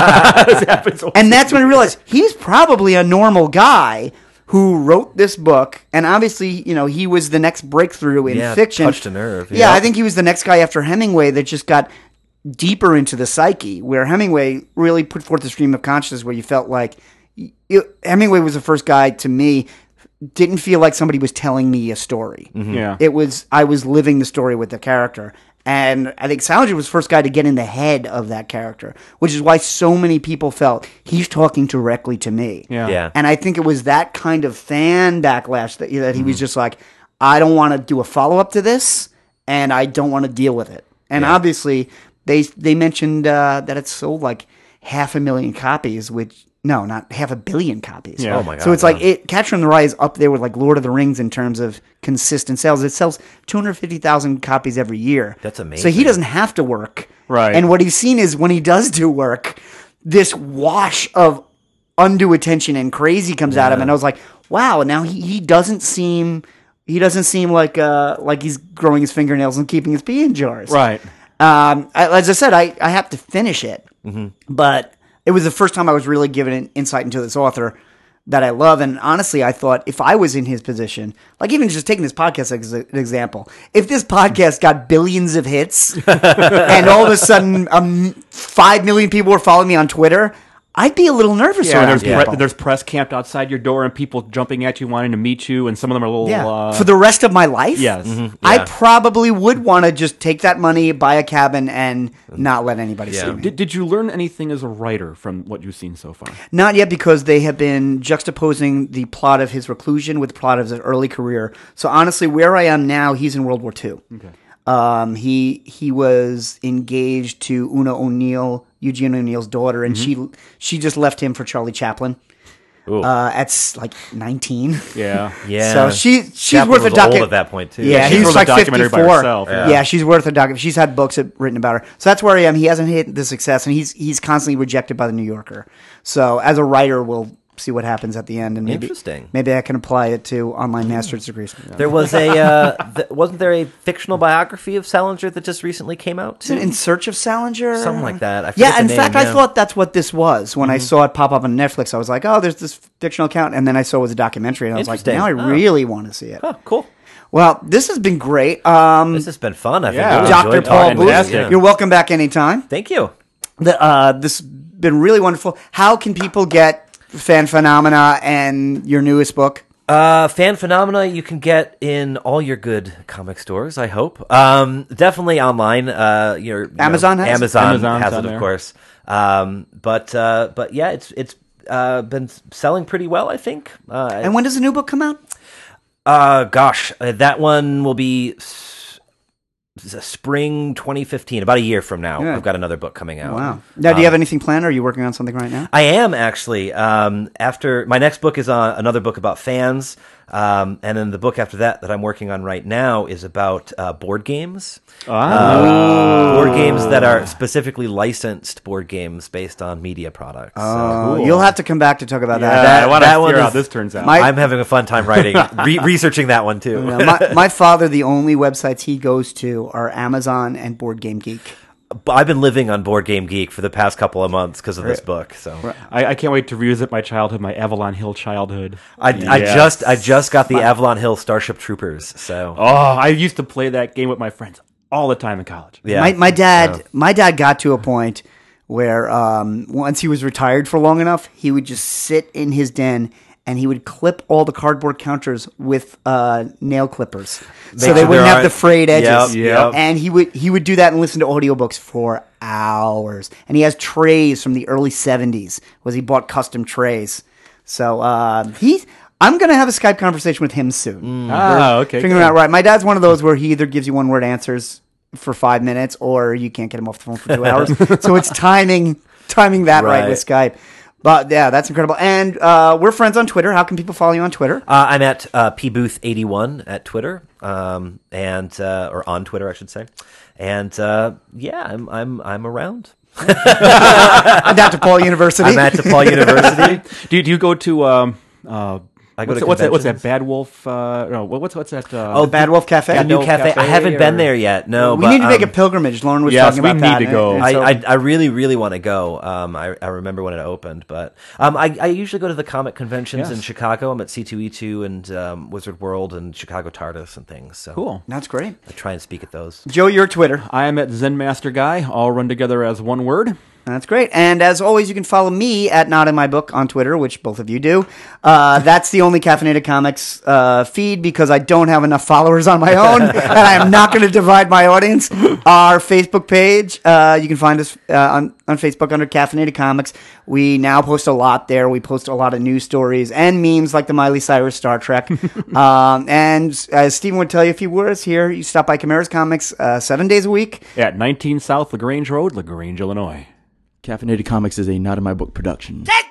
Speaker 2: And that's when I realized he's probably a normal guy who wrote this book, and obviously, you know, he was the next breakthrough in
Speaker 4: Yeah,
Speaker 2: fiction.
Speaker 4: touched a nerve.
Speaker 2: Yeah,
Speaker 4: Yeah.
Speaker 2: I think he was the next guy after Hemingway that just got deeper into the psyche, where Hemingway really put forth the stream of consciousness where you felt like you, Hemingway was the first guy to me, didn't feel like somebody was telling me a story.
Speaker 3: Yeah.
Speaker 2: It was, I was living the story with the character. And I think Salinger was the first guy to get in the head of that character, which is why so many people felt he's talking directly to me.
Speaker 3: Yeah.
Speaker 4: Yeah.
Speaker 2: And I think it was that kind of fan backlash that, that he was just like, I don't want to do a follow up to this, and I don't want to deal with it. And
Speaker 4: Yeah.
Speaker 2: obviously, they they mentioned uh, that it sold like half a million copies, which no, not half a billion copies.
Speaker 3: Yeah.
Speaker 4: Oh my God,
Speaker 2: So it's like
Speaker 4: wow.
Speaker 2: it. Catcher in the Rye is up there with like Lord of the Rings in terms of consistent sales. It sells two hundred fifty thousand copies every year.
Speaker 4: That's
Speaker 2: So he
Speaker 4: amazing.
Speaker 2: doesn't have to work.
Speaker 3: Right.
Speaker 2: And what he's seen is when he does do work, this wash of undue attention and crazy comes at him, and I was like, wow. Now he, he doesn't seem he doesn't seem like uh like he's growing his fingernails and keeping his pee in jars.
Speaker 3: Right.
Speaker 2: Um, I, as I said, I, I have to finish it,
Speaker 4: Mm-hmm.
Speaker 2: but it was the first time I was really given an insight into this author that I love. And honestly, I thought if I was in his position, like even just taking this podcast as an example, if this podcast got billions of hits and all of a sudden um, five million people were following me on Twitter, I'd be a little nervous
Speaker 3: Yeah,
Speaker 2: around
Speaker 3: there's,
Speaker 2: people.
Speaker 3: pre- there's press camped outside your door and people jumping at you wanting to meet you, and some of them are a little.
Speaker 2: Yeah.
Speaker 3: Uh,
Speaker 2: For the rest of my life?
Speaker 3: yes.
Speaker 2: I
Speaker 4: Yeah.
Speaker 2: probably would want to just take that money, buy a cabin, and not let anybody
Speaker 4: Yeah.
Speaker 2: see me.
Speaker 3: Did, did you learn anything as a writer from what you've seen so far?
Speaker 2: Not yet, because they have been juxtaposing the plot of his reclusion with the plot of his early career. So honestly, where I am now, he's in World War Two. Okay. Um, he he was engaged to Una O'Neill, Eugene O'Neill's daughter, and she she just left him for Charlie Chaplin.
Speaker 4: Ooh.
Speaker 2: Uh, at s- like nineteen.
Speaker 3: Yeah.
Speaker 4: Yeah.
Speaker 2: So she she's
Speaker 4: Chaplin
Speaker 2: worth a
Speaker 4: was
Speaker 2: docu-
Speaker 4: old at that point too.
Speaker 2: Yeah,
Speaker 3: she
Speaker 2: he
Speaker 3: wrote
Speaker 2: was
Speaker 3: a
Speaker 2: like
Speaker 3: documentary by
Speaker 2: fifty-four.
Speaker 3: herself,
Speaker 2: Yeah.
Speaker 3: yeah.
Speaker 2: she's worth a documentary. She's had books written about her. So that's where I am. He hasn't hit the success, and he's he's constantly rejected by the New Yorker. So as a writer, we'll see what happens at the end, and maybe
Speaker 4: Interesting.
Speaker 2: maybe I can apply it to online master's degrees.
Speaker 4: There was a uh, th- wasn't there a fictional biography of Salinger that just recently came out?
Speaker 2: Is it In Search of Salinger?
Speaker 4: Something like that. I forget
Speaker 2: Yeah,
Speaker 4: the
Speaker 2: in
Speaker 4: name,
Speaker 2: fact, I
Speaker 4: yeah.
Speaker 2: thought that's what this was. When I saw it pop up on Netflix, I was like, oh, there's this fictional account. And then I saw it was a documentary, and I was like,
Speaker 4: Interesting.
Speaker 2: now I
Speaker 4: Oh.
Speaker 2: really want to see it.
Speaker 4: Oh, cool.
Speaker 2: Well, this has been great. Um,
Speaker 4: This has been fun. I've
Speaker 3: Yeah.
Speaker 4: really
Speaker 2: Doctor
Speaker 4: enjoyed
Speaker 2: Paul
Speaker 4: talking with
Speaker 2: Booth,
Speaker 4: you. Yeah.
Speaker 2: you're welcome back anytime.
Speaker 4: Thank you.
Speaker 2: The, uh, this has been really wonderful. How can people get Fan Phenomena and your newest book?
Speaker 4: Uh, Fan Phenomena you can get in all your good comic stores, I hope. Um, definitely online. Uh, your you know,
Speaker 2: Amazon has it?
Speaker 4: Amazon
Speaker 3: Amazon's
Speaker 4: has
Speaker 3: on
Speaker 4: it, of
Speaker 3: there.
Speaker 4: course. Um, but uh, but yeah, it's it's uh, been selling pretty well, I think. Uh,
Speaker 2: And when does the new book come out?
Speaker 4: uh, gosh, uh, that one will be s- s- spring twenty fifteen, about a year from now.
Speaker 2: Yeah.
Speaker 4: I've got another book coming out.
Speaker 2: Wow. Now, do you have anything planned? Or are you working on something right now?
Speaker 4: I am actually. Um, after my next book is on another book about fans, um, and then the book after that that I'm working on right now is about uh, board games. Uh, board games that are specifically licensed board games based on media products. So
Speaker 2: Uh, You'll have to come back to talk about
Speaker 3: Yeah,
Speaker 2: that.
Speaker 4: that-
Speaker 3: I want to
Speaker 4: that
Speaker 3: hear
Speaker 4: one
Speaker 3: how
Speaker 4: is-
Speaker 3: this turns out.
Speaker 2: My-
Speaker 4: I'm having a fun time writing, re- researching that one too.
Speaker 2: Uh, my, my father, the only websites he goes to are Amazon and Board Game Geek.
Speaker 4: I've been living on Board Game Geek for the past couple of months because of this book. So
Speaker 3: I, I can't wait to revisit my childhood, my Avalon Hill childhood.
Speaker 4: I, I
Speaker 3: Yes.
Speaker 4: just I just got the Avalon Hill Starship Troopers. So
Speaker 3: Oh, I used to play that game with my friends all the time in college.
Speaker 4: yeah,
Speaker 2: My, my dad,
Speaker 4: So-
Speaker 2: my dad got to a point where um, once he was retired for long enough, he would just sit in his den and he would clip all the cardboard counters with uh, nail clippers, so
Speaker 4: Make
Speaker 2: they
Speaker 4: sure
Speaker 2: wouldn't
Speaker 4: there
Speaker 2: have
Speaker 4: aren't-
Speaker 2: the frayed edges.
Speaker 4: Yep, yep.
Speaker 2: And he would he would do that and listen to audiobooks for hours. And he has trays from the early seventies. Was he bought custom trays? So uh, he, I'm gonna have a Skype conversation with him soon.
Speaker 3: Ah, okay.
Speaker 2: Figuring it out right. My dad's one of those where he either gives you one word answers for five minutes or you can't get him off the phone for two hours. So it's timing timing that right.
Speaker 4: Right.
Speaker 2: with Skype. But yeah, that's incredible. And uh, we're friends on Twitter. How can people follow you on Twitter?
Speaker 4: Uh, I'm at uh, pbooth eighty-one at Twitter, um, and uh, or on Twitter, I should say. And uh, yeah, I'm I'm I'm around.
Speaker 2: I'm at DePaul University.
Speaker 4: I'm at DePaul University.
Speaker 3: Do you, do you go to um, uh,
Speaker 4: I go
Speaker 3: What's,
Speaker 4: to
Speaker 3: that, what's that? What's that?
Speaker 4: conventions.
Speaker 3: Bad Wolf? Uh, no. what- What's what's that? Uh,
Speaker 4: Oh,
Speaker 2: Bad Wolf Cafe.
Speaker 4: The new
Speaker 3: Wolf
Speaker 4: cafe. I
Speaker 3: Cafe,
Speaker 4: haven't been
Speaker 3: or-
Speaker 4: there yet. No,
Speaker 2: we
Speaker 4: but,
Speaker 2: need to make
Speaker 4: um,
Speaker 2: a pilgrimage. Lauren was
Speaker 3: Yes,
Speaker 2: talking
Speaker 3: we
Speaker 2: about
Speaker 3: need
Speaker 2: that.
Speaker 3: to go.
Speaker 2: and- and
Speaker 4: I,
Speaker 2: so-
Speaker 4: I I really really want to go. Um, I I remember when it opened, but um, I I usually go to the comic conventions
Speaker 3: Yes.
Speaker 4: in Chicago. I'm at C two E two and um, Wizard World and Chicago TARDIS and things. So
Speaker 3: Cool.
Speaker 2: That's great.
Speaker 4: I try and speak at those.
Speaker 2: Joe, your Twitter.
Speaker 3: I am at Zen Master Guy, all run together as one word.
Speaker 2: That's great. And as always, you can follow me at Not In My Book on Twitter, which both of you do. Uh, that's the only Caffeinated Comics uh, feed because I don't have enough followers on my own, and I am not going to divide my audience. Our Facebook page, uh, you can find us uh, on, on Facebook under Caffeinated Comics. We now post a lot there. We post a lot of news stories and memes like the Miley Cyrus Star Trek. um, and as Stephen would tell you if he were here, you stop by Chimera's Comics uh, seven days a week.
Speaker 3: At nineteen South LaGrange Road, LaGrange, Illinois.
Speaker 6: Caffeinated Comics is a Not In My Book production.
Speaker 2: That's